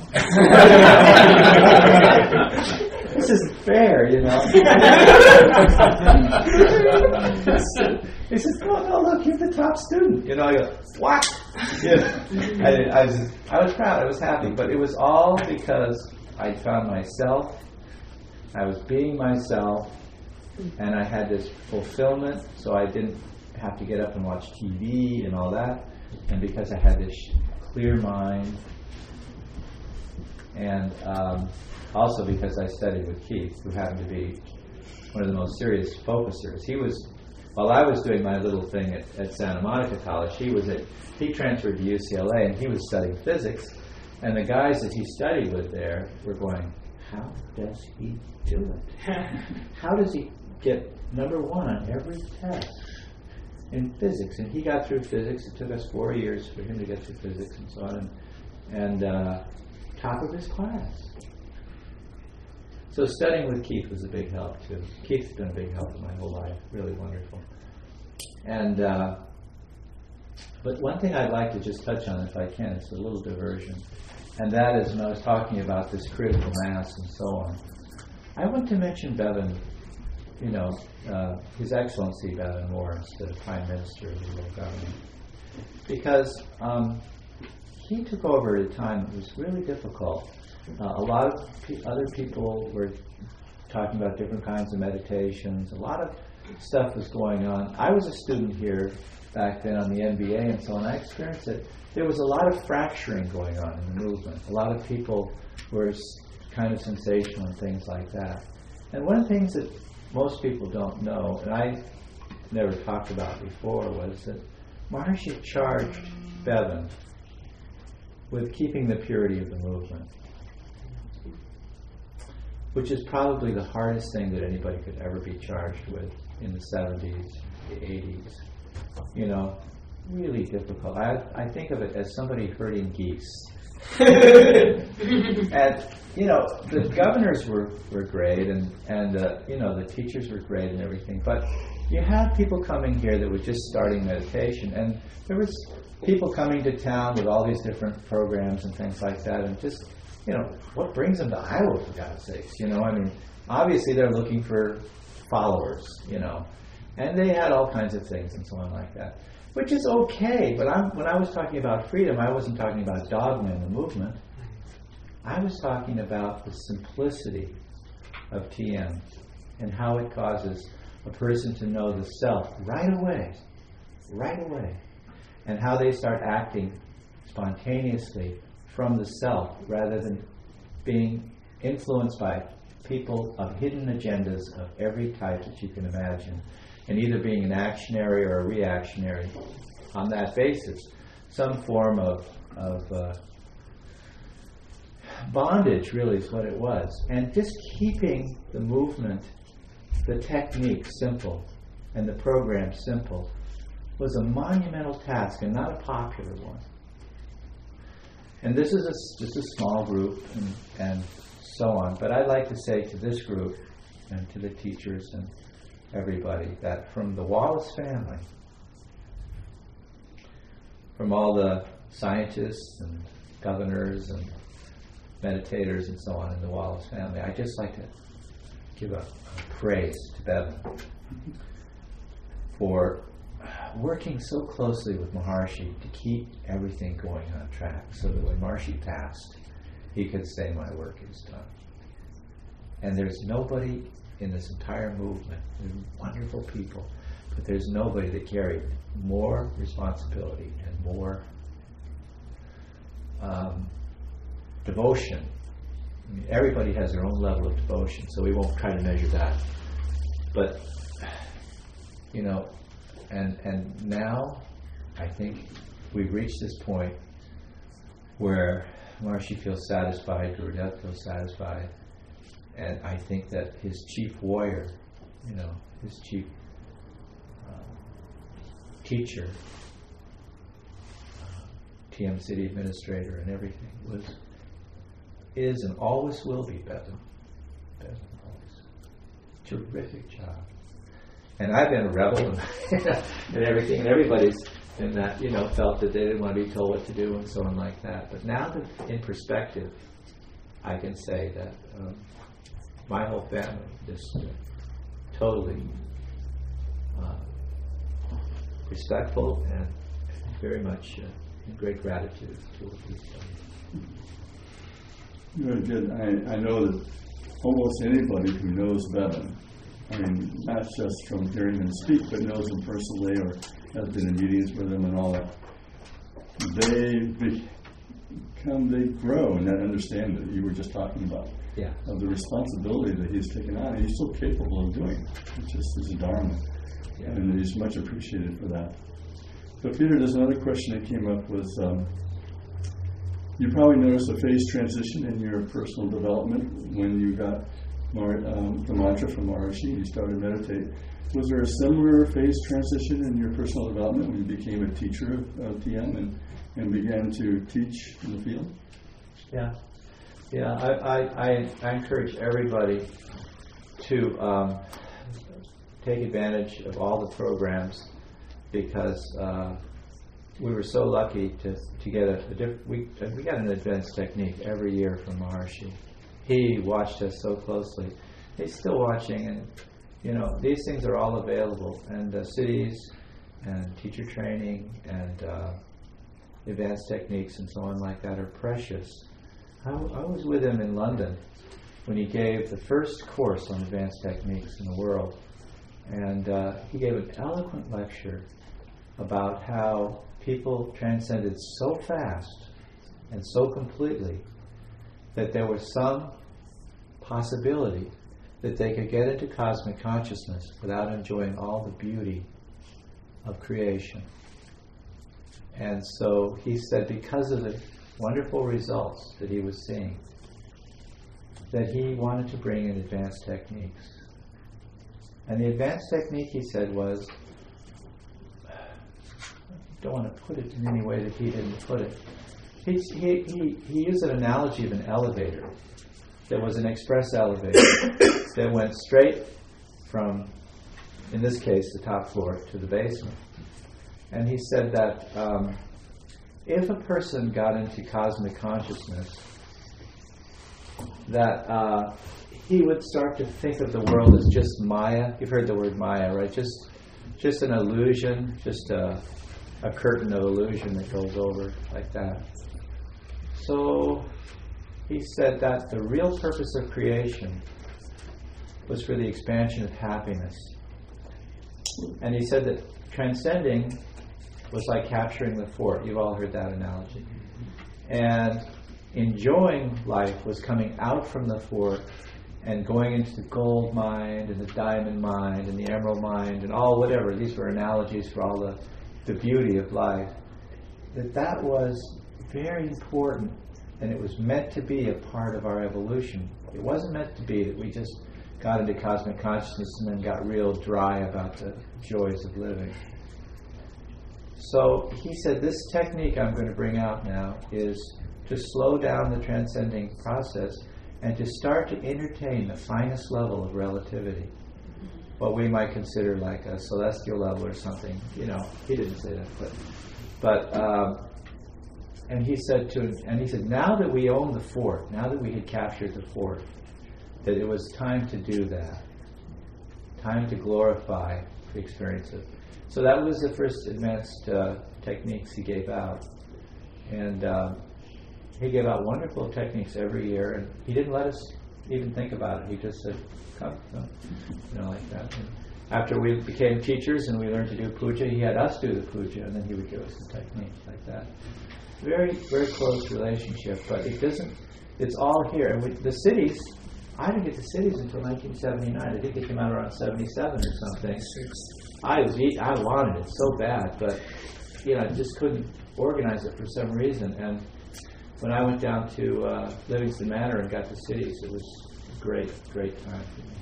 This isn't fair, you know. He says, oh, no, look, you're the top student. You know, I go, what? You know, I, I, was, I was proud, I was happy, but it was all because I found myself, I was being myself, and I had this fulfillment, so I didn't have to get up and watch T V and all that, and because I had this clear mind, and um, also because I studied with Keith, who happened to be one of the most serious focusers. He was, while I was doing my little thing at, at Santa Monica College, he was at, he transferred to U C L A, and he was studying physics, and the guys that he studied with there were going, how does he do it? How does he get number one on every test in physics? And he got through physics. It took us four years for him to get through physics and so on, and, and uh, top of his class. So studying with Keith was a big help too. Keith's been a big help in my whole life. Really wonderful. And uh, but one thing I'd like to just touch on, if I can, it's a little diversion, and that is when I was talking about this critical mass and so on. I want to mention Bevan, you know, uh, His Excellency Bevan Morris, the Prime Minister of the world government, because um, he took over at a time that was really difficult. Uh, a lot of pe- other people were talking about different kinds of meditations. A lot of stuff was going on. I was a student here back then on the M B A and so on. I experienced it. There was a lot of fracturing going on in the movement. A lot of people were s- kind of sensational and things like that. And one of the things that most people don't know, and I never talked about before, was that Maharishi charged Bevan with keeping the purity of the movement, which is probably the hardest thing that anybody could ever be charged with in the seventies, the eighties. You know, really difficult. I, I think of it as somebody herding geese. And, you know, the governors were, were great, and, and uh, you know, the teachers were great and everything, but you had people coming here that were just starting meditation, and there was people coming to town with all these different programs and things like that, and just, you know, what brings them to Iowa, for God's sakes? You know, I mean, obviously they're looking for followers, you know, and they had all kinds of things and so on like that, which is okay, but I'm, when I was talking about freedom, I wasn't talking about dogma in the movement. I was talking about the simplicity of T M and how it causes a person to know the self right away, right away, and how they start acting spontaneously from the self rather than being influenced by people of hidden agendas of every type that you can imagine, and either being an actionary or a reactionary on that basis. Some form of, of uh, bondage really is what it was. And just keeping the movement, the technique simple, and the program simple was a monumental task and not a popular one. And this is a, just a small group and, and so on. But I'd like to say to this group and to the teachers and everybody that from the Wallace family, from all the scientists and governors and meditators and so on in the Wallace family, I'd just like to give a, a praise to Bevan for working so closely with Maharishi to keep everything going on track so that when Maharishi passed, he could say, my work is done. And there's nobody in this entire movement, there's wonderful people, but there's nobody that carried more responsibility and more um, devotion. I mean, everybody has their own level of devotion, so we won't try to measure that. But, you know, and and now I think we've reached this point where Maharishi feels satisfied, Gurudev feels satisfied, and I think that his chief warrior, you know, his chief uh, teacher, uh, T M city administrator and everything, was, is and always will be Bevan. Bevan always. Terrific job. And I've been a rebel and, and everything, and everybody's in that, you know, felt that they didn't want to be told what to do and so on like that. But now that in perspective, I can say that um, my whole family just uh, totally uh, respectful and very much uh, in great gratitude to what he's done. Very good. I, I know that almost anybody who knows Bevan, I mean, not just from hearing him speak, but knows him personally or has been in meetings with him and all that, they become, they grow in that understanding that you were just talking about. Yeah. Of the responsibility that he's taken on, and he's so capable of doing it. It just is a dharma. Yeah. And he's much appreciated for that. So, Peter, there's another question that came up was, um, you probably noticed a phase transition in your personal development when you got Mar- um, the mantra from Maharishi and you started to meditate. Was there a similar phase transition in your personal development when you became a teacher of, of T M and, and began to teach in the field? Yeah. Yeah, I, I, I, I encourage everybody to um, take advantage of all the programs because uh, we were so lucky to, to get a, a different, we, we got an advanced technique every year from Maharishi. He watched us so closely. He's still watching, and you know, these things are all available, and uh, cities and teacher training and uh, advanced techniques and so on like that are precious. I, I was with him in London when he gave the first course on advanced techniques in the world, and uh, he gave an eloquent lecture about how people transcended so fast and so completely that there was some possibility that they could get into cosmic consciousness without enjoying all the beauty of creation. And so he said because of the wonderful results that he was seeing, that he wanted to bring in advanced techniques. And the advanced technique, he said, was, don't want to put it in any way that he didn't put it. He, he, he, he used an analogy of an elevator. There was an express elevator that went straight from, in this case, the top floor to the basement. And he said that um, if a person got into cosmic consciousness, that uh, he would start to think of the world as just Maya. You've heard the word Maya, right? Just, just an illusion, just a, a curtain of illusion that goes over like that. So he said that the real purpose of creation was for the expansion of happiness. And he said that transcending was like capturing the fort. You've all heard that analogy. And enjoying life was coming out from the fort and going into the gold mind and the diamond mind and the emerald mind and all whatever. These were analogies for all the, the beauty of life. That that was very important, and it was meant to be a part of our evolution. It wasn't meant to be that we just got into cosmic consciousness and then got real dry about the joys of living. So he said, this technique I'm going to bring out now is to slow down the transcending process and to start to entertain the finest level of relativity. What we might consider like a celestial level or something. You know, he didn't say that, but but um, and he said to and he said, now that we own the fort, now that we had captured the fort, that it was time to do that. Time to glorify the experience of. So that was the first advanced uh, techniques he gave out. And uh, he gave out wonderful techniques every year, and he didn't let us even think about it. He just said, come, come, you know, like that. And after we became teachers and we learned to do puja, he had us do the puja, and then he would give us the techniques like that. Very, very close relationship, but it doesn't, it's all here. And with the cities, I didn't get to cities until nineteen seventy-nine. I think it came out around seventy-seven or something. I was, I wanted it so bad, but, you know, I just couldn't organize it for some reason. And when I went down to uh, Livingston Manor and got to cities, it was a great, great time for me.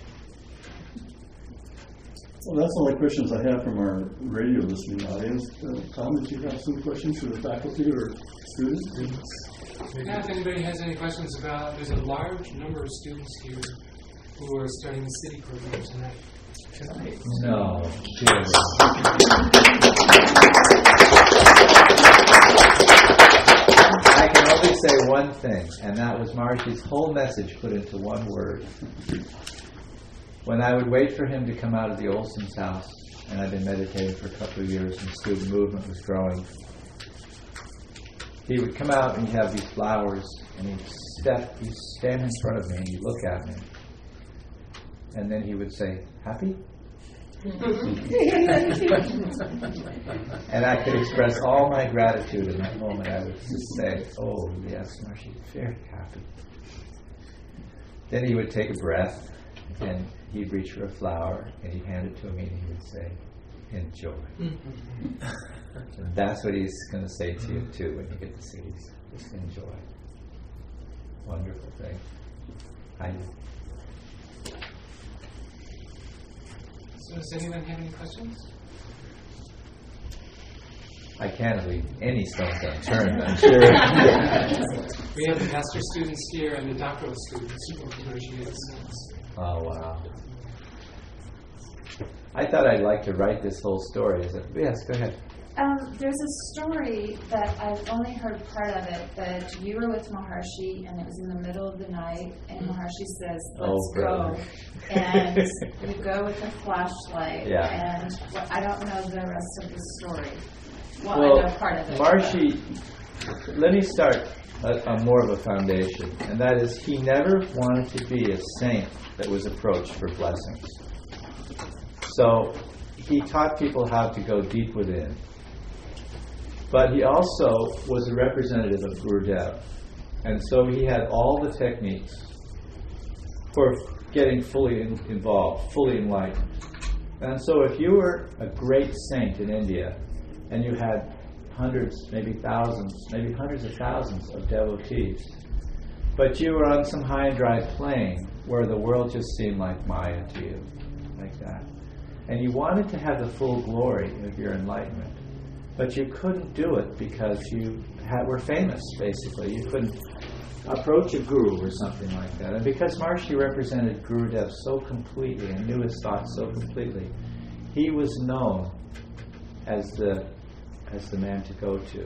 Well, that's all the questions I have from our radio listening audience. Uh, Tom, did you have some questions for the faculty or students? Yeah, if anybody has any questions about, there's a large number of students here who are starting the city program tonight. Tonight? No, really. I can only say one thing, and that was Marshy's whole message put into one word. When I would wait for him to come out of the Olson's house, and I'd been meditating for a couple of years and the student movement was growing, he would come out and he'd have these flowers, and he'd step, he'd stand in front of me and he'd look at me. And then he would say, "Happy?" And I could express all my gratitude in that moment. I would just say, "Oh, yes, Marshy, very happy." Then he would take a breath, and he'd reach for a flower, and he'd hand it to me, and he would say, "Enjoy." And that's what he's going to say to you, too, when you get to cities. Just enjoy. Wonderful thing. I So does anyone have any questions? I can't leave any stones unturned, I'm sure. We have the master students here and the doctoral students who appreciate this. Oh, wow. I thought I'd like to write this whole story. Is it? Yes, go ahead. Um, there's a story that I've only heard part of it, that you were with Maharshi and it was in the middle of the night and Maharshi says, "Let's Oh, go." brother. And you go with a flashlight. Yeah. And well, I don't know the rest of the story. Well, Well, I know part of it. Marshy, let me start a, a more of a foundation, and that is he never wanted to be a saint that was approached for blessings. So he taught people how to go deep within. But he also was a representative of Gurudev. And so he had all the techniques for getting fully in, involved, fully enlightened. And so if you were a great saint in India, and you had hundreds, maybe thousands, maybe hundreds of thousands of devotees, but you were on some high and dry plain where the world just seemed like Maya to you, like that. And you wanted to have the full glory of your enlightenment, but you couldn't do it because you had, were famous, basically. You couldn't approach a guru or something like that. And because Maharshi represented Gurudev so completely and knew his thoughts so completely, he was known as the as the man to go to.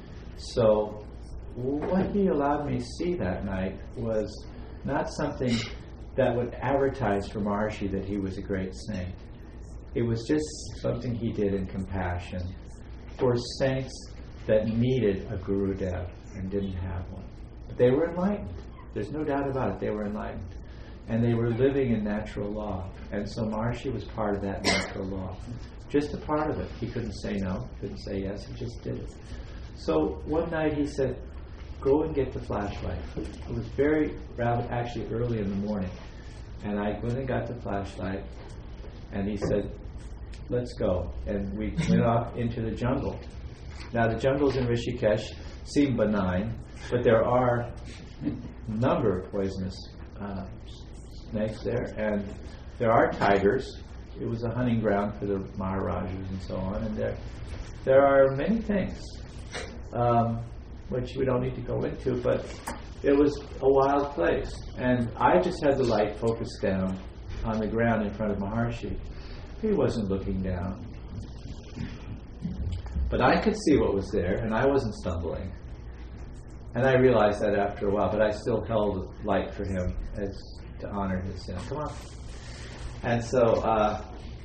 So what he allowed me to see that night was not something that would advertise for Maharshi that he was a great saint. It was just something he did in compassion for saints that needed a Gurudev and didn't have one. But they were enlightened. There's no doubt about it. They were enlightened. And they were living in natural law. And so Maharshi was part of that natural law. Just a part of it. He couldn't say no, couldn't say yes, he just did it. So one night he said, "Go and get the flashlight." It was very, rather actually early in the morning. And I went and got the flashlight, and he said, "Let's go." And we went off into the jungle. Now the jungles in Rishikesh seem benign, but there are a number of poisonous uh, snakes there, and there are tigers. It was a hunting ground for the Maharajas and so on, and there there are many things um, which we don't need to go into, but it was a wild place. And I just had the light focused down on the ground in front of Maharshi. He wasn't looking down. But I could see what was there, and I wasn't stumbling. And I realized that after a while, but I still held the light for him as to honor his sin. Come on. And so, uh,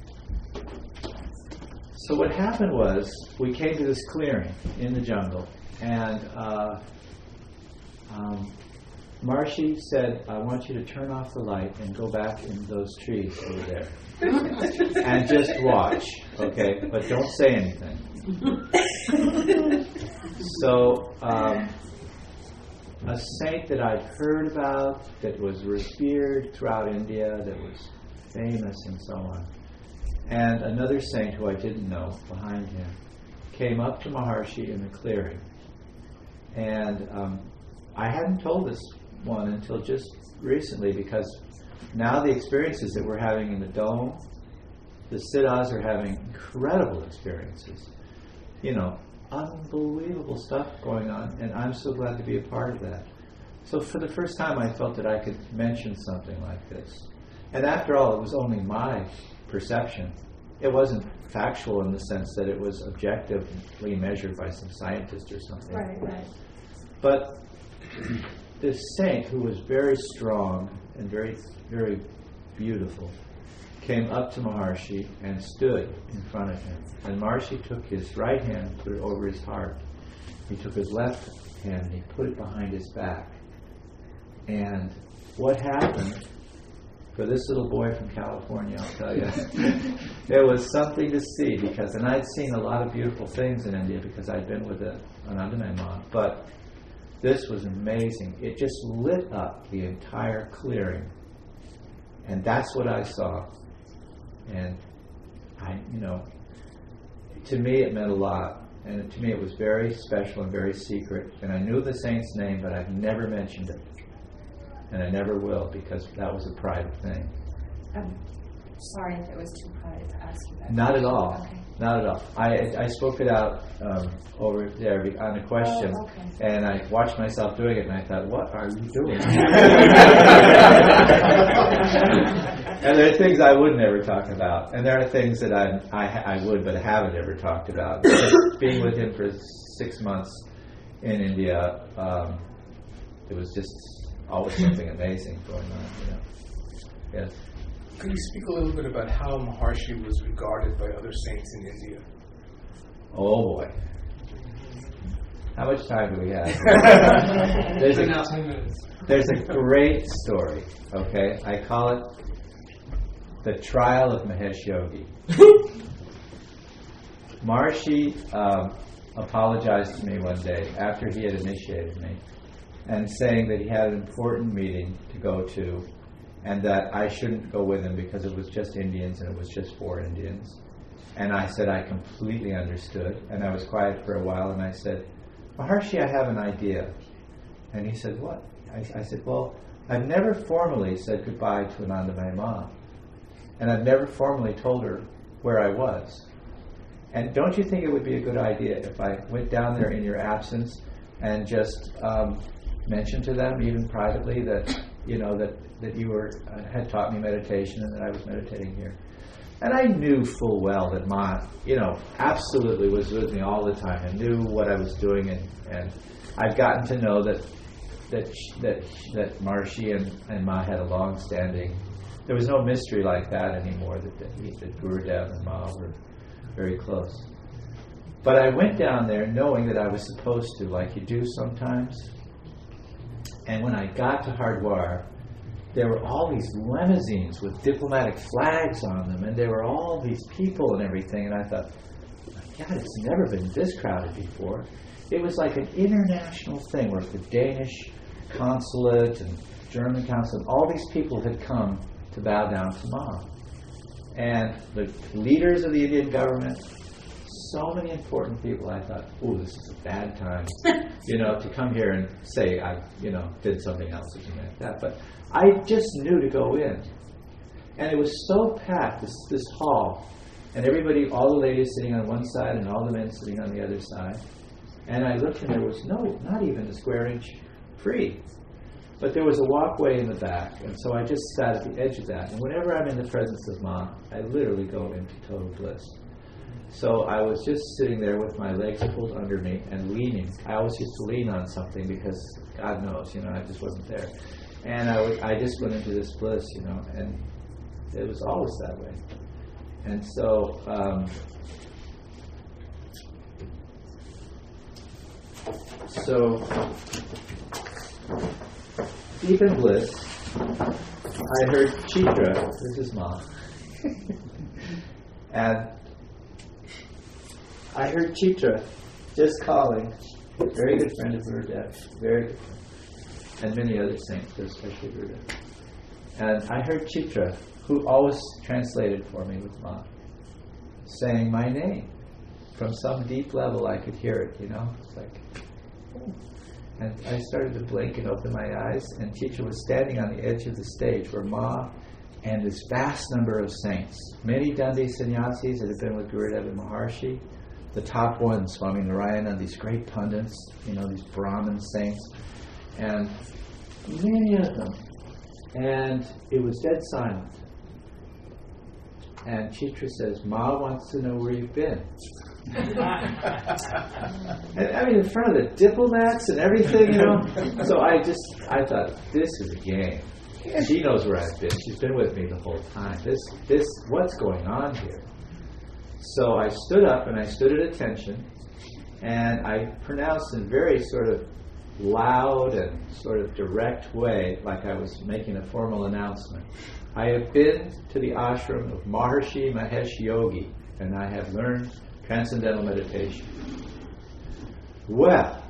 so what happened was, we came to this clearing in the jungle, and uh, um, Maharshi said, "I want you to turn off the light and go back in those trees over there. And just watch, okay? But don't say anything." So, um, a saint that I'd heard about, that was revered throughout India, that was famous and so on, and another saint who I didn't know behind him, came up to Maharshi in the clearing. And um, I hadn't told this one until just recently, because now the experiences that we're having in the Dome, the Siddhas are having incredible experiences. You know, unbelievable stuff going on, and I'm so glad to be a part of that. So for the first time I felt that I could mention something like this. And after all, it was only my perception. It wasn't factual in the sense that it was objectively measured by some scientist or something. Right, right. But this saint, who was very strong and very, very beautiful, came up to Maharshi and stood in front of him. And Maharshi took his right hand, put it over his heart. He took his left hand and he put it behind his back. And what happened, for this little boy from California, I'll tell you, it was something to see, because, and I'd seen a lot of beautiful things in India because I'd been with a, an Anandamayi monk, but this was amazing. It just lit up the entire clearing. And that's what I saw. And I, you know, to me it meant a lot. And to me it was very special and very secret. And I knew the saint's name, but I've never mentioned it. And I never will, because that was a private thing. I'm sorry if it was too private to ask you that. Not at all. Okay. Not at all. I, I spoke it out um, over there on a question, Oh, okay. and I watched myself doing it, and I thought, what are you doing? And there are things I would never talk about, and there are things that I, I, I would but haven't ever talked about. Being with him for six months in India, um, it was just always something amazing going on. You know. Yes. Could you speak a little bit about how Maharshi was regarded by other saints in India? Oh boy. How much time do we have? there's, Now a, ten minutes. there's a great story, okay? I call it the trial of Mahesh Yogi. Maharshi um, apologized to me one day after he had initiated me, and saying that he had an important meeting to go to, and that I shouldn't go with him because it was just Indians and it was just for Indians. And I said I completely understood, and I was quiet for a while, and I said, Maharshi, I have an idea. And he said, what? I, I said, well, I've never formally said goodbye to Anandamayi Ma, and I've never formally told her where I was. And don't you think it would be a good idea if I went down there in your absence and just um, mentioned to them, even privately, that you know that, that you were uh, had taught me meditation and that I was meditating here? And I knew full well that Ma, you know, absolutely was with me all the time and knew what I was doing, and, and I've gotten to know that that that that Maharshi and, and Ma had a long-standing. There was no mystery like that anymore. That that, he, that Gurudev and Ma were very close. But I went down there knowing that I was supposed to, like you do sometimes. And when I got to Hardwar, there were all these limousines with diplomatic flags on them, and there were all these people and everything, and I thought, my God, it's never been this crowded before. It was like an international thing where the Danish consulate and German consulate, all these people had come to bow down to Ma. And the leaders of the Indian government, so many important people, I thought, oh, this is a bad time, you know, to come here and say I, you know, did something else or something like that. But I just knew to go in. And it was so packed, this, this hall, and everybody, all the ladies sitting on one side and all the men sitting on the other side. And I looked and there was no, not even a square inch free. But there was a walkway in the back, and so I just sat at the edge of that. And whenever I'm in the presence of Ma, I literally go into total bliss. So I was just sitting there with my legs pulled under me and leaning. I always used to lean on something because God knows, you know, I just wasn't there. And I, would, I just went into this bliss, you know, and it was always that way. And so, um, so deep in bliss, I heard Chitra, this is Ma, and I heard Chitra just calling, a very good friend of Gurudev, very good friend, and many other saints, but especially Gurudev. And I heard Chitra, who always translated for me with Ma, saying my name. From some deep level I could hear it, you know. It's like, oh. And I started to blink and open my eyes, and teacher was standing on the edge of the stage where Ma and this vast number of saints, many Dundee sannyasis that had been with Gurudev and Maharshi, the top ones, Swami Narayana, these great pundits, you know, these Brahmin saints, and many of them. And it was dead silent. And Chitra says, Ma wants to know where you've been. And, I mean, in front of the diplomats and everything, you know. So I just, I thought, this is a game. She knows where I've been. She's been with me the whole time. This, this, what's going on here? So I stood up and I stood at attention, and I pronounced in very sort of loud and sort of direct way, like I was making a formal announcement. I have been to the ashram of Maharshi Mahesh Yogi, and I have learned transcendental meditation. Well,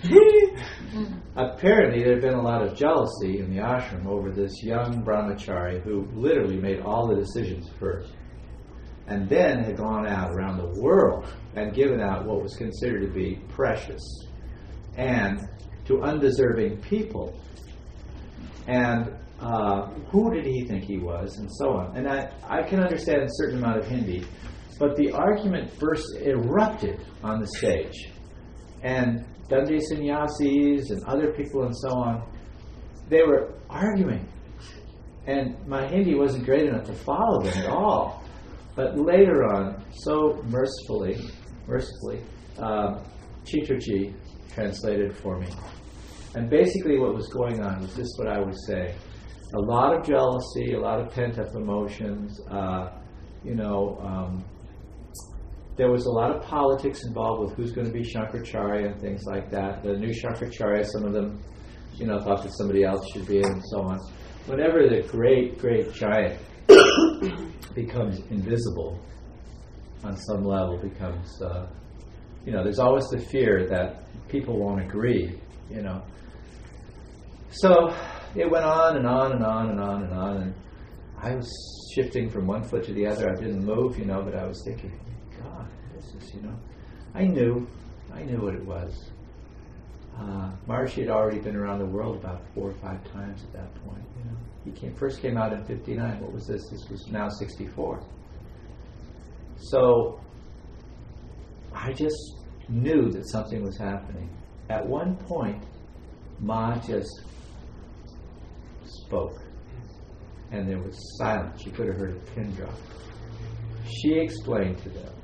apparently there had been a lot of jealousy in the ashram over this young brahmachari who literally made all the decisions first, and then had gone out around the world and given out what was considered to be precious and to undeserving people. And uh, who did he think he was, and so on. And I, I can understand a certain amount of Hindi, but the argument first erupted on the stage. And Dundee sannyasis and other people and so on, they were arguing. And my Hindi wasn't great enough to follow them at all. But later on, so mercifully, mercifully, um, Chitraji translated for me. And basically what was going on was this, what I would say. A lot of jealousy, a lot of pent-up emotions, uh, you know, um, there was a lot of politics involved with who's going to be Shankaracharya and things like that. The new Shankaracharya, some of them, you know, thought that somebody else should be in and so on. Whenever the great, great giant becomes invisible on some level, becomes, uh, you know, there's always the fear that people won't agree, you know. So it went on and on and on and on and on, and I was shifting from one foot to the other. I didn't move, you know, but I was thinking, God, this is, you know, I knew, I knew what it was. Uh, Maharshi had already been around the world about four or five times at that point. You know, he came first came out in fifty-nine. What was this? This was now sixty-four. So I just knew that something was happening. At one point, Ma just spoke, and there was silence. You could have heard a pin drop. She explained to them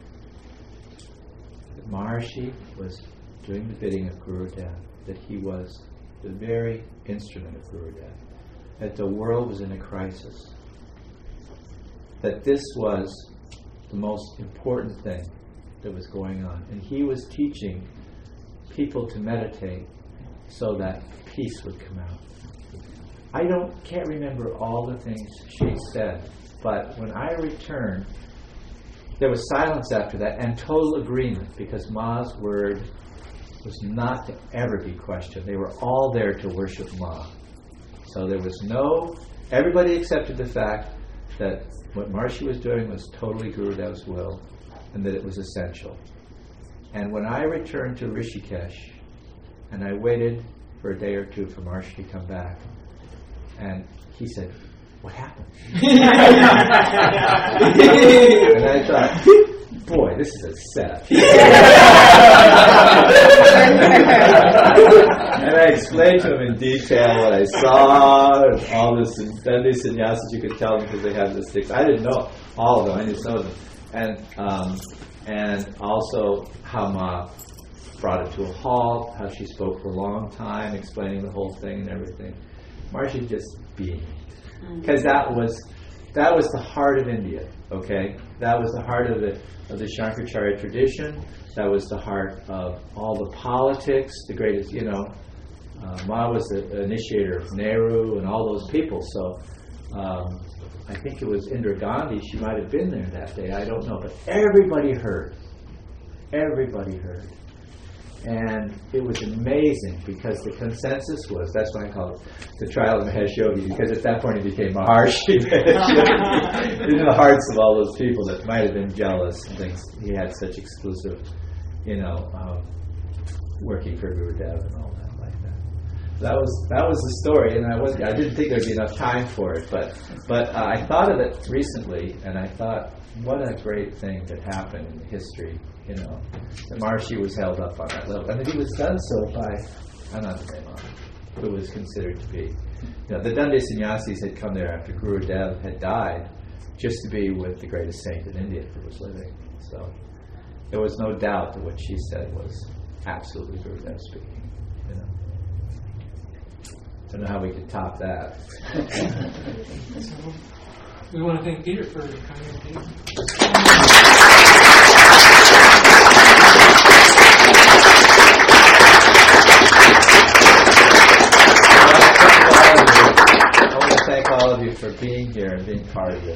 that Maharshi was doing the bidding of Gurudev, that he was the very instrument of Gurudev, that the world was in a crisis, that this was the most important thing that was going on. And he was teaching people to meditate so that peace would come out. I don't can't remember all the things she said, but when I returned, there was silence after that and total agreement, because Ma's word was not to ever be questioned. They were all there to worship Ma. So there was no, everybody accepted the fact that what Maharshi was doing was totally Gurudev's will, and that it was essential. And when I returned to Rishikesh, and I waited for a day or two for Maharshi to come back, and he said, "What happened?" And I thought, boy, this is a setup. And I explained to him in detail what I saw, and all this, and then these sannyasis, you could tell them because they had the sticks. I didn't know all of them, I knew some of them. And, um, and also how Ma brought it to a halt, how she spoke for a long time, explaining the whole thing and everything. Maharshi just beamed. Because that was that was the heart of India, okay? That was the heart of the of the Shankaracharya tradition. That was the heart of all the politics, the greatest, you know. Uh, Ma was the initiator of Nehru and all those people. So um, I think it was Indira Gandhi. She might have been there that day. I don't know. But everybody heard. Everybody heard. And it was amazing because the consensus was, that's why I call it the trial of Mahesh Yogi, because at that point it became Maharshi Mahesh Yogi. In the hearts of all those people that might have been jealous and things. He had such exclusive, you know, um, working for Gurudev and all that. that was that was the story, and I was I didn't think there'd be enough time for it, but but uh, I thought of it recently, and I thought, what a great thing that happened in history, you know, that Maharshi was held up on that level, and that he was done so by Anantamaya, who was considered to be, you know, the Dande sannyasis had come there after Guru Dev had died, just to be with the greatest saint in India who was living. So there was no doubt that what she said was absolutely Guru Dev speaking. You know, don't know how we could top that. So we want to thank Peter for coming. Peter. I want to thank all of you for being here and being part of this.